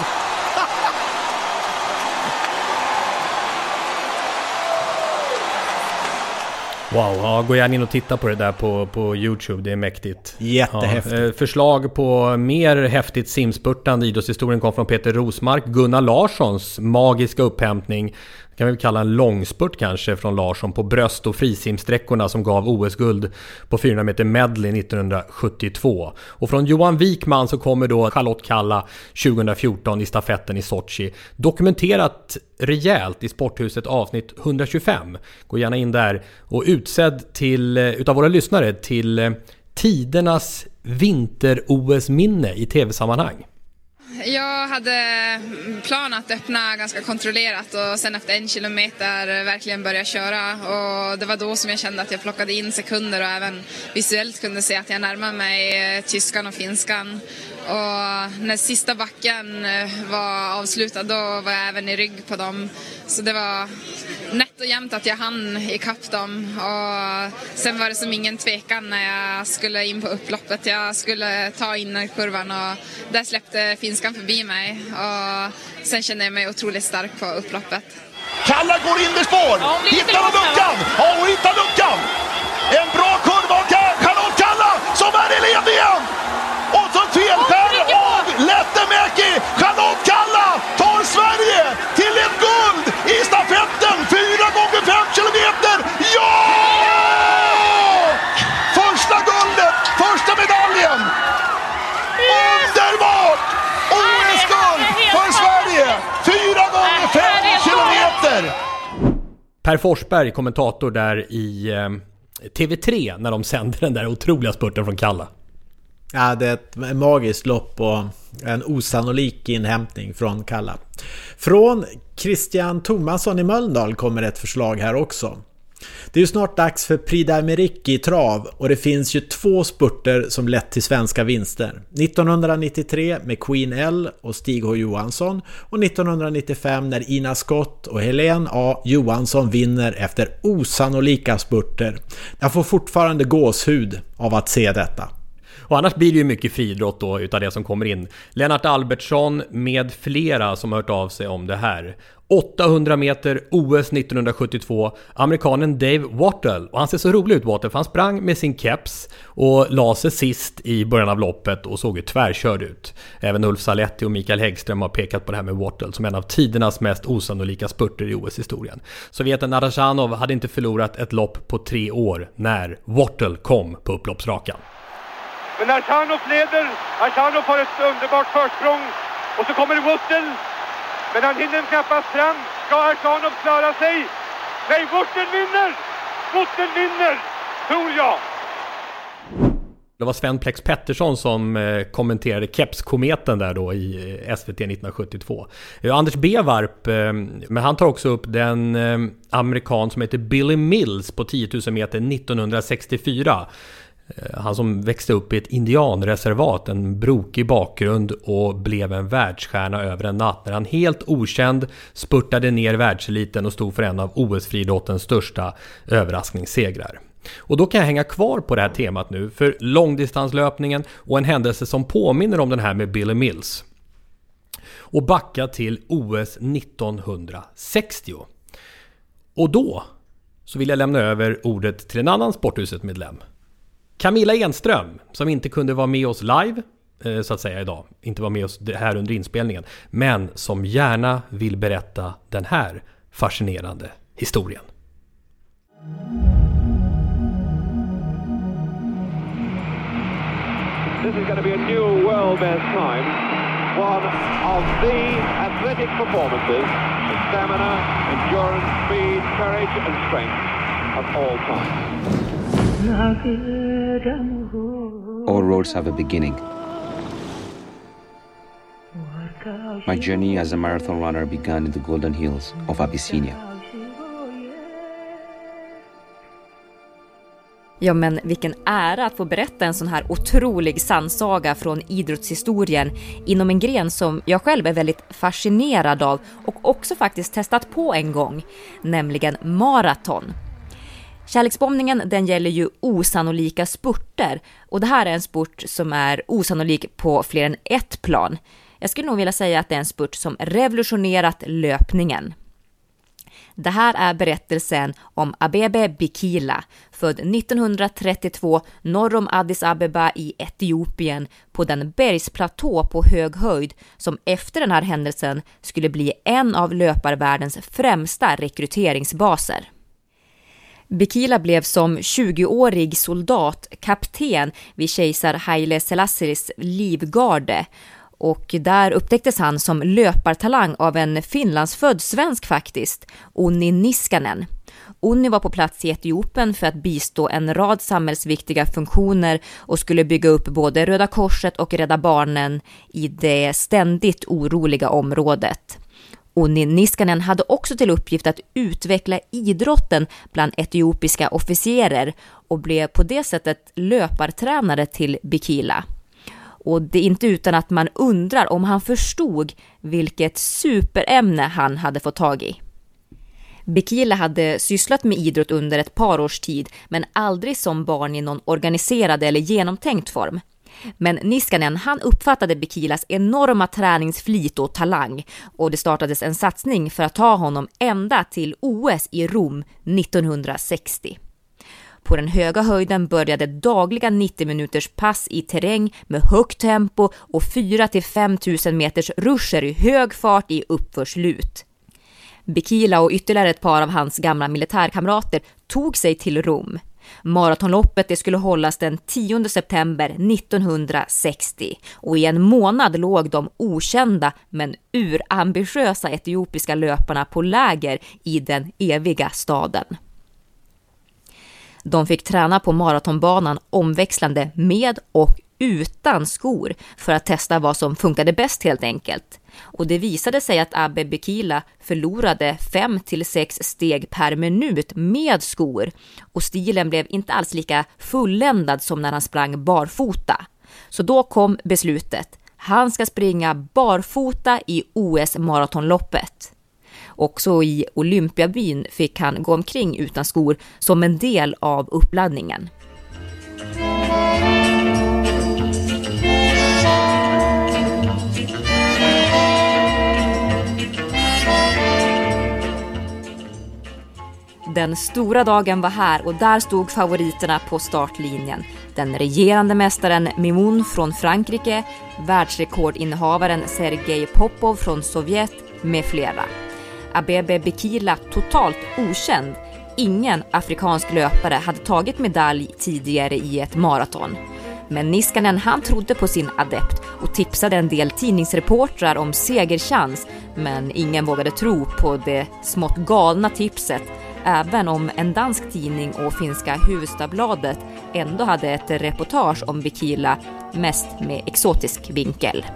Wow, ja, gå gärna in och titta på det där på YouTube, det är mäktigt. Jättehäftigt. Ja, förslag på mer häftigt simspurtande idrottshistorien kom från Peter Rosmark. Gunnar Larssons magiska upphämtning, kan vi kalla en långspurt kanske från Larsson på bröst- och frisimsträckorna som gav OS-guld på 400 meter medley 1972. Och från Johan Wikman så kommer då Charlotte Kalla 2014 i stafetten i Sochi. Dokumenterat rejält i Sporthuset avsnitt 125. Gå gärna in där och utsedd till, utav våra lyssnare till tidernas vinter-OS-minne i tv-sammanhang. Jag hade plan att öppna ganska kontrollerat och sen efter 1 kilometer verkligen börja köra, och det var då som jag kände att jag plockade in sekunder och även visuellt kunde se att jag närmade mig tyskan och finskan. Och när sista backen var avslutad då var jag även i rygg på dem, så det var nätt tätt och jämnt att jag hann ikapp dem. Och sen var det som ingen tvekan när jag skulle in på upploppet. Jag skulle ta innerkurvan och där släppte finskan förbi mig. Och sen kände jag mig otroligt stark på upploppet. Kalla går in i spår! Hittar luckan! Ja, hon hittar luckan! En bra kurva och Charlotte Kalla som är i ledningen! Och så felskär av Lättemäki! Charlotte Kalla tar Sverige till ett guld i stafetten 4x5 kilometer! Ja! Första guldet, första medaljen! Underbart! OS-guld för Sverige! 4x5 kilometer! Per Forsberg, kommentator där i TV3 när de sänder den där otroliga spurten från Kalla. Ja, det är ett magiskt lopp och en osannolik inhämtning från Kalla. Från Christian Thomasson i Mölndal kommer ett förslag här också. Det är ju snart dags för Prix d'Amérique i trav och det finns ju 2 spurter som lett till svenska vinster. 1993 med Queen L och Stig H. Johansson och 1995 när Ina Scott och Helene A. Johansson vinner efter osannolika spurter. Jag får fortfarande gåshud av att se detta. Och annars blir det ju mycket friidrott då utav det som kommer in. Lennart Albertsson med flera som har hört av sig om det här. 800 meter OS 1972, amerikanen Dave Wattle. Och han ser så rolig ut, Wattle, för han sprang med sin keps och la sig sist i början av loppet och såg ju tvärkörd ut. Även Ulf Saletti och Mikael Häggström har pekat på det här med Wattle som en av tidernas mest osannolika spurter i OS-historien. Sovieten Narashanov hade inte förlorat ett lopp på 3 år när Wattle kom på upploppsrakan. Men Archanov leder. Archanov har ett underbart försprång. Och så kommer Wattle. Men han hinner knappast fram. Ska Archanov klara sig? Nej, Wattle vinner! Wattle vinner, tror jag. Det var Sven Plex Pettersson som kommenterade Kepskometen där då i SVT 1972. Anders Bevarp, men han tar också upp den amerikan som heter Billy Mills på 10 000 meter 1964. Han som växte upp i ett indianreservat, en brokig bakgrund och blev en världsstjärna över en natt när han helt okänd spurtade ner världseliten och stod för en av OS-friidrottens största överraskningssegrar. Och då kan jag hänga kvar på det här temat nu för långdistanslöpningen och en händelse som påminner om den här med Billy Mills. Och backa till OS 1960. Och då så vill jag lämna över ordet till en annan Sporthuset-medlem. Camilla Enström, som inte kunde vara med oss live så att säga idag, inte var med oss här under inspelningen, men som gärna vill berätta den här fascinerande historien. This is going to be a new world best time. One of the athletic performances, stamina, endurance, speed, courage and strength of all time. All roads have a beginning. My journey as a marathon runner began in the golden hills of Abyssinia. Ja, men vilken ära att få berätta en sån här otrolig sannsaga från idrottshistorien inom en gren som jag själv är väldigt fascinerad av och också faktiskt testat på en gång, nämligen maraton. Kärleksbombningen, den gäller ju osannolika spurter och det här är en spurt som är osannolik på fler än ett plan. Jag skulle nog vilja säga att det är en spurt som revolutionerat löpningen. Det här är berättelsen om Abebe Bikila, född 1932 norr om Addis Abeba i Etiopien på den bergsplatå på hög höjd som efter den här händelsen skulle bli en av löparvärldens främsta rekryteringsbaser. Bikila blev som 20-årig soldat kapten vid kejsar Haile Selassies livgarde och där upptäcktes han som löpartalang av en finlandsfödd svensk faktiskt, Unni Niskanen. Unni var på plats i Etiopien för att bistå en rad samhällsviktiga funktioner och skulle bygga upp både Röda Korset och Rädda Barnen i det ständigt oroliga området. Unni Niskanen hade också till uppgift att utveckla idrotten bland etiopiska officerer och blev på det sättet löpartränare till Bikila. Och det är inte utan att man undrar om han förstod vilket superämne han hade fått tag i. Bikila hade sysslat med idrott under ett par års tid, men aldrig som barn i någon organiserad eller genomtänkt form. Men Niskanen, han uppfattade Bikilas enorma träningsflit och talang, och det startades en satsning för att ta honom ända till OS i Rom 1960. På den höga höjden började dagliga 90 minuters pass i terräng med högt tempo och 4-5 000 meters ruscher i hög fart i uppförslut. Bikila och ytterligare ett par av hans gamla militärkamrater tog sig till Rom. Maratonloppet det skulle hållas den 10 september 1960 och i en månad låg de okända men urambitiösa etiopiska löparna på läger i den eviga staden. De fick träna på maratonbanan omväxlande med och utan skor för att testa vad som funkade bäst helt enkelt. Och det visade sig att Abebe Bikila förlorade 5-6 steg per minut med skor, och stilen blev inte alls lika fulländad som när han sprang barfota. Så då kom beslutet. Han ska springa barfota i OS-maratonloppet. Också i Olympiabyn fick han gå omkring utan skor som en del av uppladdningen. Den stora dagen var här och där stod favoriterna på startlinjen. Den regerande mästaren Mimoun från Frankrike, världsrekordinnehavaren Sergej Popov från Sovjet med flera. Abebe Bikila totalt okänd. Ingen afrikansk löpare hade tagit medalj tidigare i ett maraton. Men Niskanen han trodde på sin adept och tipsade en del tidningsreportrar om segerchans, men ingen vågade tro på det smått galna tipset, även om en dansk tidning och finska Hufvudstadsbladet ändå hade ett reportage om Bikila, mest med exotisk vinkel.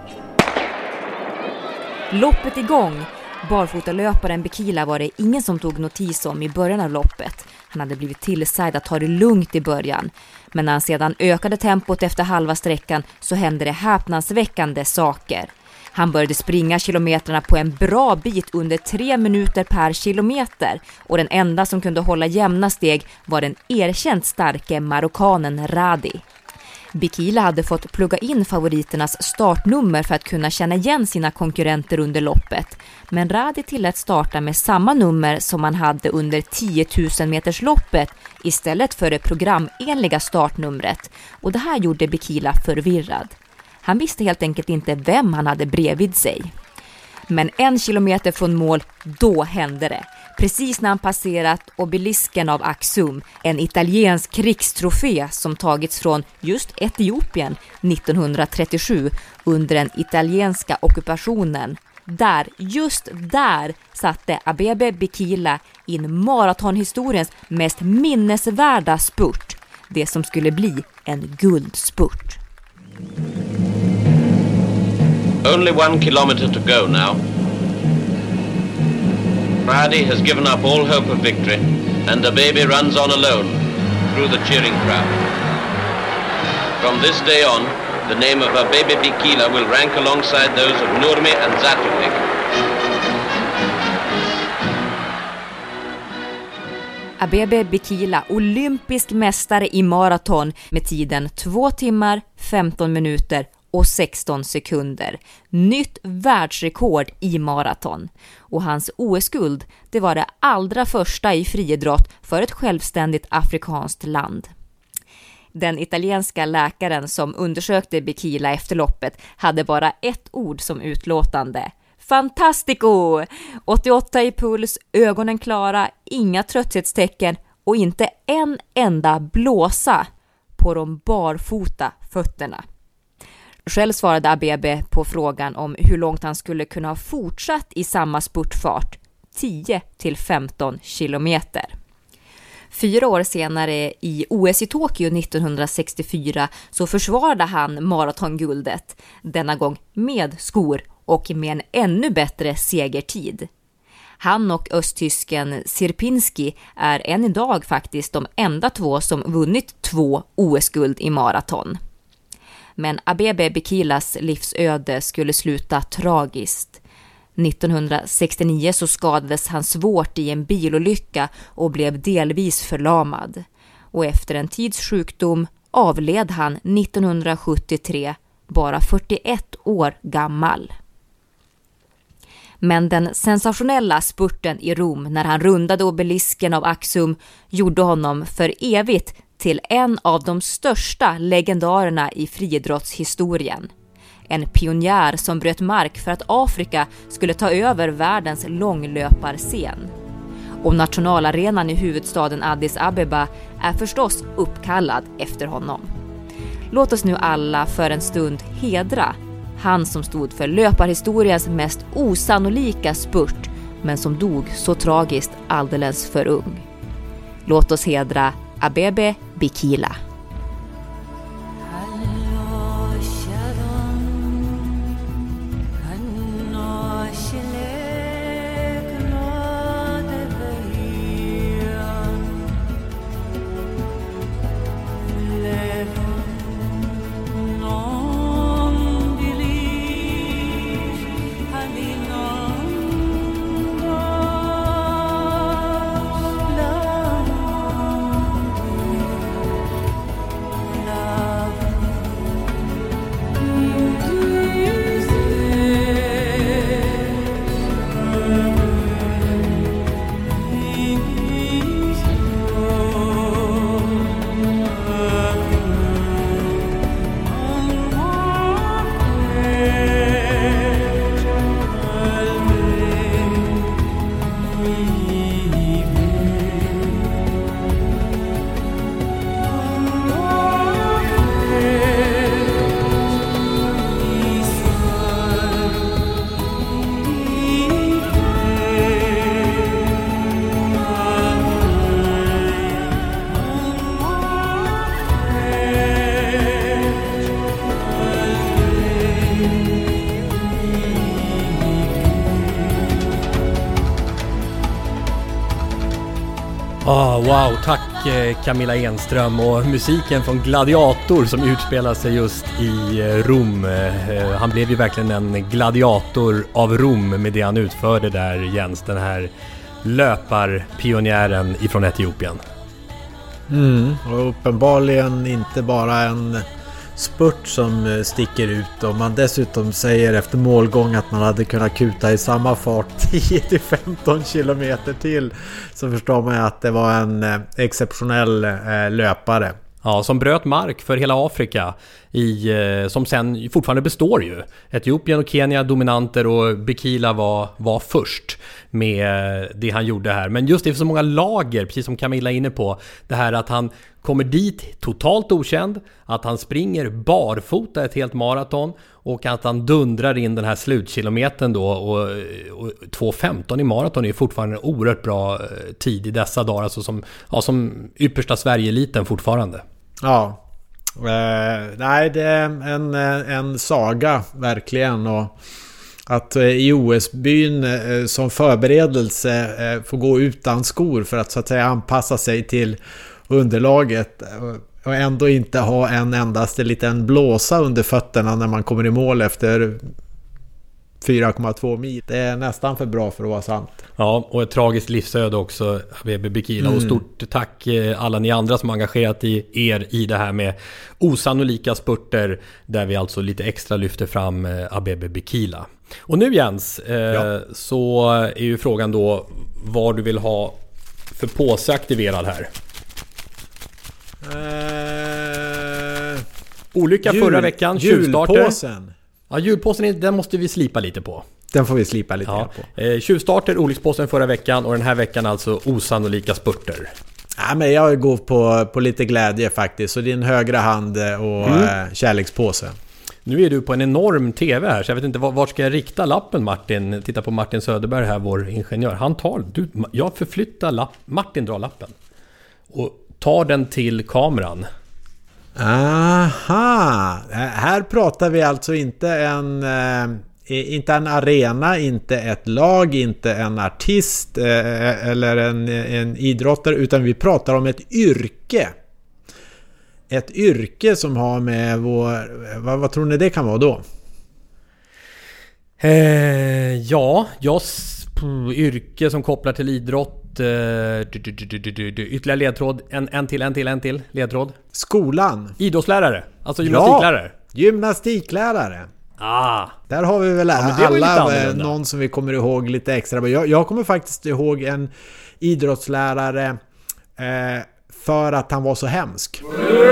Loppet igång! Barfotalöparen Bikila var det ingen som tog notis om i början av loppet. Han hade blivit tillsagd att ta det lugnt i början. Men när han sedan ökade tempot efter halva sträckan så hände det häpnadsväckande saker. Han började springa kilometerna på en bra bit under 3 minuter per kilometer. Och den enda som kunde hålla jämna steg var den erkänt starke marockanen Radi. Bikila hade fått plugga in favoriternas startnummer för att kunna känna igen sina konkurrenter under loppet. Men Radi tillät starta med samma nummer som man hade under 10 000 meters loppet istället för det programenliga startnumret. Och det här gjorde Bikila förvirrad. Han visste helt enkelt inte vem han hade bredvid sig. Men 1 kilometer från mål, då hände det. Precis när han passerat obelisken av Axum, en italiensk krigstrofé som tagits från just Etiopien 1937 under den italienska ockupationen. Just där satte Abebe Bikila in maratonhistoriens mest minnesvärda spurt. Det som skulle bli en guldspurt. Only 1 kilometer to go now. Radi has given up all hope of victory, and the baby runs on alone through the cheering crowd. From this day on, the name of Abebe Bikila will rank alongside those of Nurmi and Zatulik. Abebe Bikila, olympisk mästare i maraton med tiden 2 timmar, 15 minuter och 16 sekunder. Nytt världsrekord i maraton. Och hans OS-guld, det var det allra första i friidrott för ett självständigt afrikanskt land. Den italienska läkaren som undersökte Bikila efter loppet hade bara ett ord som utlåtande. Fantastico! 88 i puls, ögonen klara, inga trötthetstecken och inte en enda blåsa på de barfota fötterna. Själv svarade Abebe på frågan om hur långt han skulle kunna ha fortsatt i samma spurtfart, 10-15 kilometer. 4 år senare i OS i Tokyo 1964 så försvarade han maratonguldet, denna gång med skor och med en ännu bättre segertid. Han och östtysken Sierpinski är än idag faktiskt de enda 2 som vunnit 2 OS-guld i maraton. Men Abebe Bikilas livsöde skulle sluta tragiskt. 1969 så skadades han svårt i en bilolycka och blev delvis förlamad. Och efter en tids sjukdom avled han 1973, bara 41 år gammal. Men den sensationella spurten i Rom när han rundade obelisken av Axum gjorde honom för evigt till en av de största legendarerna i friidrottshistorien. En pionjär som bröt mark för att Afrika skulle ta över världens långlöparscen. Och nationalarenan i huvudstaden Addis Abeba är förstås uppkallad efter honom. Låt oss nu alla för en stund hedra han som stod för löparhistoriens mest osannolika spurt, men som dog så tragiskt alldeles för ung. Låt oss hedra Abebe Bikila. Wow, tack Camilla Enström, och musiken från Gladiator som utspelar sig just i Rom. Han blev ju verkligen en gladiator av Rom med det han utförde där, Jens, den här löparpionjären ifrån Etiopien. Och uppenbarligen inte bara en spurt som sticker ut. Om man dessutom säger efter målgång att man hade kunnat kuta i samma fart 10-15 kilometer till, så förstår man att det var en exceptionell löpare. Ja, som bröt mark för hela Afrika som sen fortfarande består ju. Etiopien och Kenya dominanter, och Bikila var först med det han gjorde här. Men just det är så många lager, precis som Camilla är inne på. Det här att han kommer dit totalt okänd, att han springer barfota ett helt maraton och att han dundrar in den här slutkilometern då, och 2.15 i maraton är fortfarande en oerhört bra tid i dessa dagar, alltså som yppersta Sverige-eliten fortfarande. Ja, nej, det är en saga verkligen, och att i OS-byn som förberedelse få gå utan skor för att så att säga anpassa sig till underlaget och ändå inte ha en endaste liten blåsa under fötterna när man kommer i mål efter 4,2 mil. Det är nästan för bra för att vara sant. Ja, och ett tragiskt livsöde också, Abebe Bikila. Och stort tack alla ni andra som engagerat er i det här med osannolika spurter, där vi alltså lite extra lyfter fram Abebe Bikila. Och nu Jens, så är ju frågan då vad du vill ha för påse aktiverad här. Olycka förra veckan, tjuvstarter. Julpåsen. Ja, julpåsen, den måste vi slipa lite på. Den får vi slipa lite på. Tjuvstarter, olyckspåsen förra veckan, och den här veckan alltså osannolika spurter. Ja, men jag går på lite glädje faktiskt. Så din högra hand och kärlekspåse. Nu är du på en enorm tv här, så jag vet inte vart ska jag rikta lappen, Martin. Titta på Martin Söderberg här, vår ingenjör. Jag förflyttar Martin drar lappen och tar den till kameran. Aha, här pratar vi alltså inte en arena, inte ett lag, inte en artist eller en idrottare, utan vi pratar om ett yrke. Ett yrke som har med vad tror ni det kan vara då? Yrke som kopplar till idrott. Ytterligare ledtråd. En till ledtråd. Skolan. Idrottslärare. Alltså gymnastiklärare. Ja, gymnastiklärare. Där har vi väl alla någon som vi kommer ihåg lite extra. Jag kommer faktiskt ihåg en idrottslärare för att han var så hemsk.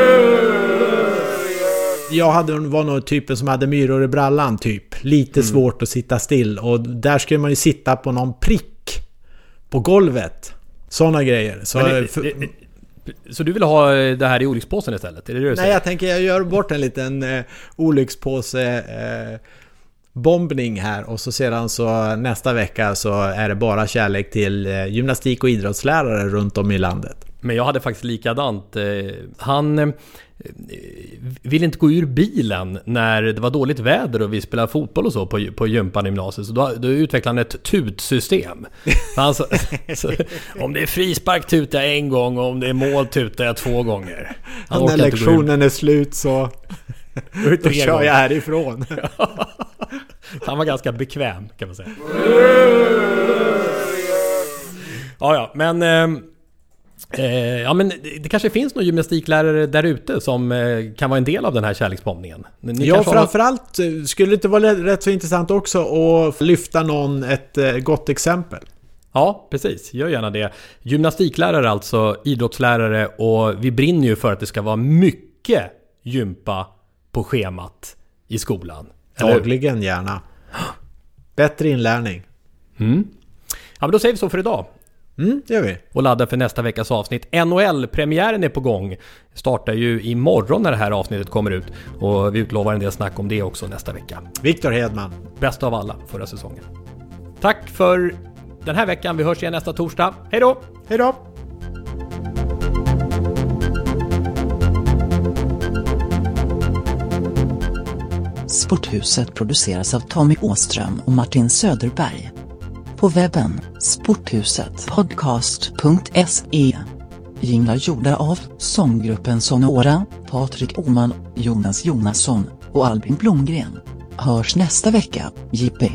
Var någon typen som hade myror i brallan typ. Lite svårt att sitta still. Och där skulle man ju sitta på någon prick på golvet. Sådana grejer. Så du vill ha det här i olyckspåsen istället? Är det det du säger? Nej, jag tänker jag gör bort en liten olyckspåse bombning här. Och så sedan så nästa vecka så är det bara kärlek till gymnastik- och idrottslärare runt om i landet. Men jag hade faktiskt likadant. Han ville inte gå ur bilen när det var dåligt väder och vi spelade fotboll och så på gympan i gymnasiet. Så då utvecklade han ett tutsystem. Alltså, så, om det är frispark tutar jag en gång och om det är mål tutar jag 2 gånger. När lektionen är slut så då kör jag härifrån. Han var ganska bekväm kan man säga. Ja, men men det kanske finns någon gymnastiklärare där ute som kan vara en del av den här kärleksbombningen. Framförallt skulle det inte vara rätt så intressant också att lyfta ett gott exempel. Ja, precis. Gör gärna det. Gymnastiklärare alltså, idrottslärare, och vi brinner ju för att det ska vara mycket gympa på schemat i skolan. Dagligen gärna. Bättre inlärning. Ja, men då säger vi så för idag. Det gör vi. Och laddar för nästa veckas avsnitt. NHL-premiären är på gång. Startar ju imorgon när det här avsnittet kommer ut. Och vi utlovar en del snack om det också nästa vecka. Victor Hedman. Bäst av alla förra säsongen. Tack för den här veckan. Vi hörs igen nästa torsdag. Hej då! Hej då! Sporthuset produceras av Tommy Åström och Martin Söderberg. På webben sporthusetpodcast.se. Jinglar gjorda av sånggruppen Sonora, Patrik Åhman, Jonas Jonasson och Albin Blomgren. Hörs nästa vecka, JP.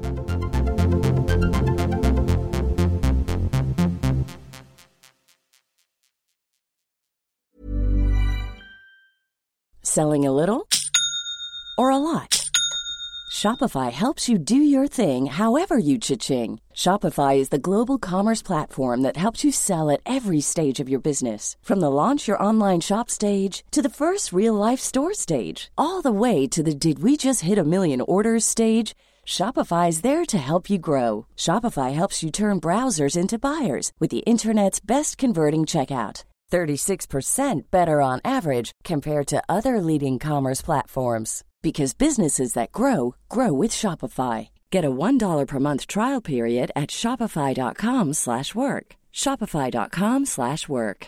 Selling a little or a lot? Shopify helps you do your thing however you cha-ching. Shopify is the global commerce platform that helps you sell at every stage of your business. From the launch your online shop stage to the first real-life store stage, all the way to the did we just hit a million orders stage. Shopify is there to help you grow. Shopify helps you turn browsers into buyers with the internet's best converting checkout. 36% better on average compared to other leading commerce platforms. Because businesses that grow, grow with Shopify. Get a $1 per month trial period at shopify.com/work. Shopify.com/work.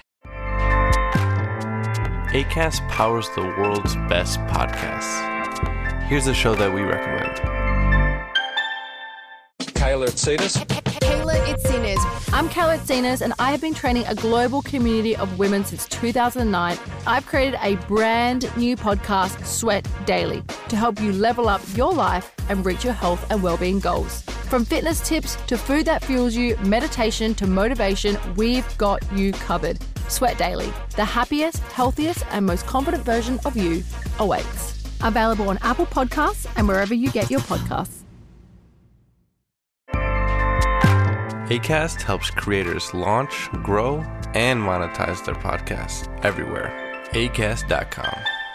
Acast powers the world's best podcasts. Here's a show that we recommend. Kayla Itsinas. Kayla Itsinas. I'm Kayla Itsinas, and I have been training a global community of women since 2009. I've created a brand new podcast, Sweat Daily, to help you level up your life and reach your health and well-being goals. From fitness tips to food that fuels you, meditation to motivation, we've got you covered. Sweat Daily, the happiest, healthiest, and most confident version of you awaits. Available on Apple Podcasts and wherever you get your podcasts. Acast helps creators launch, grow, and monetize their podcasts everywhere. Acast.com.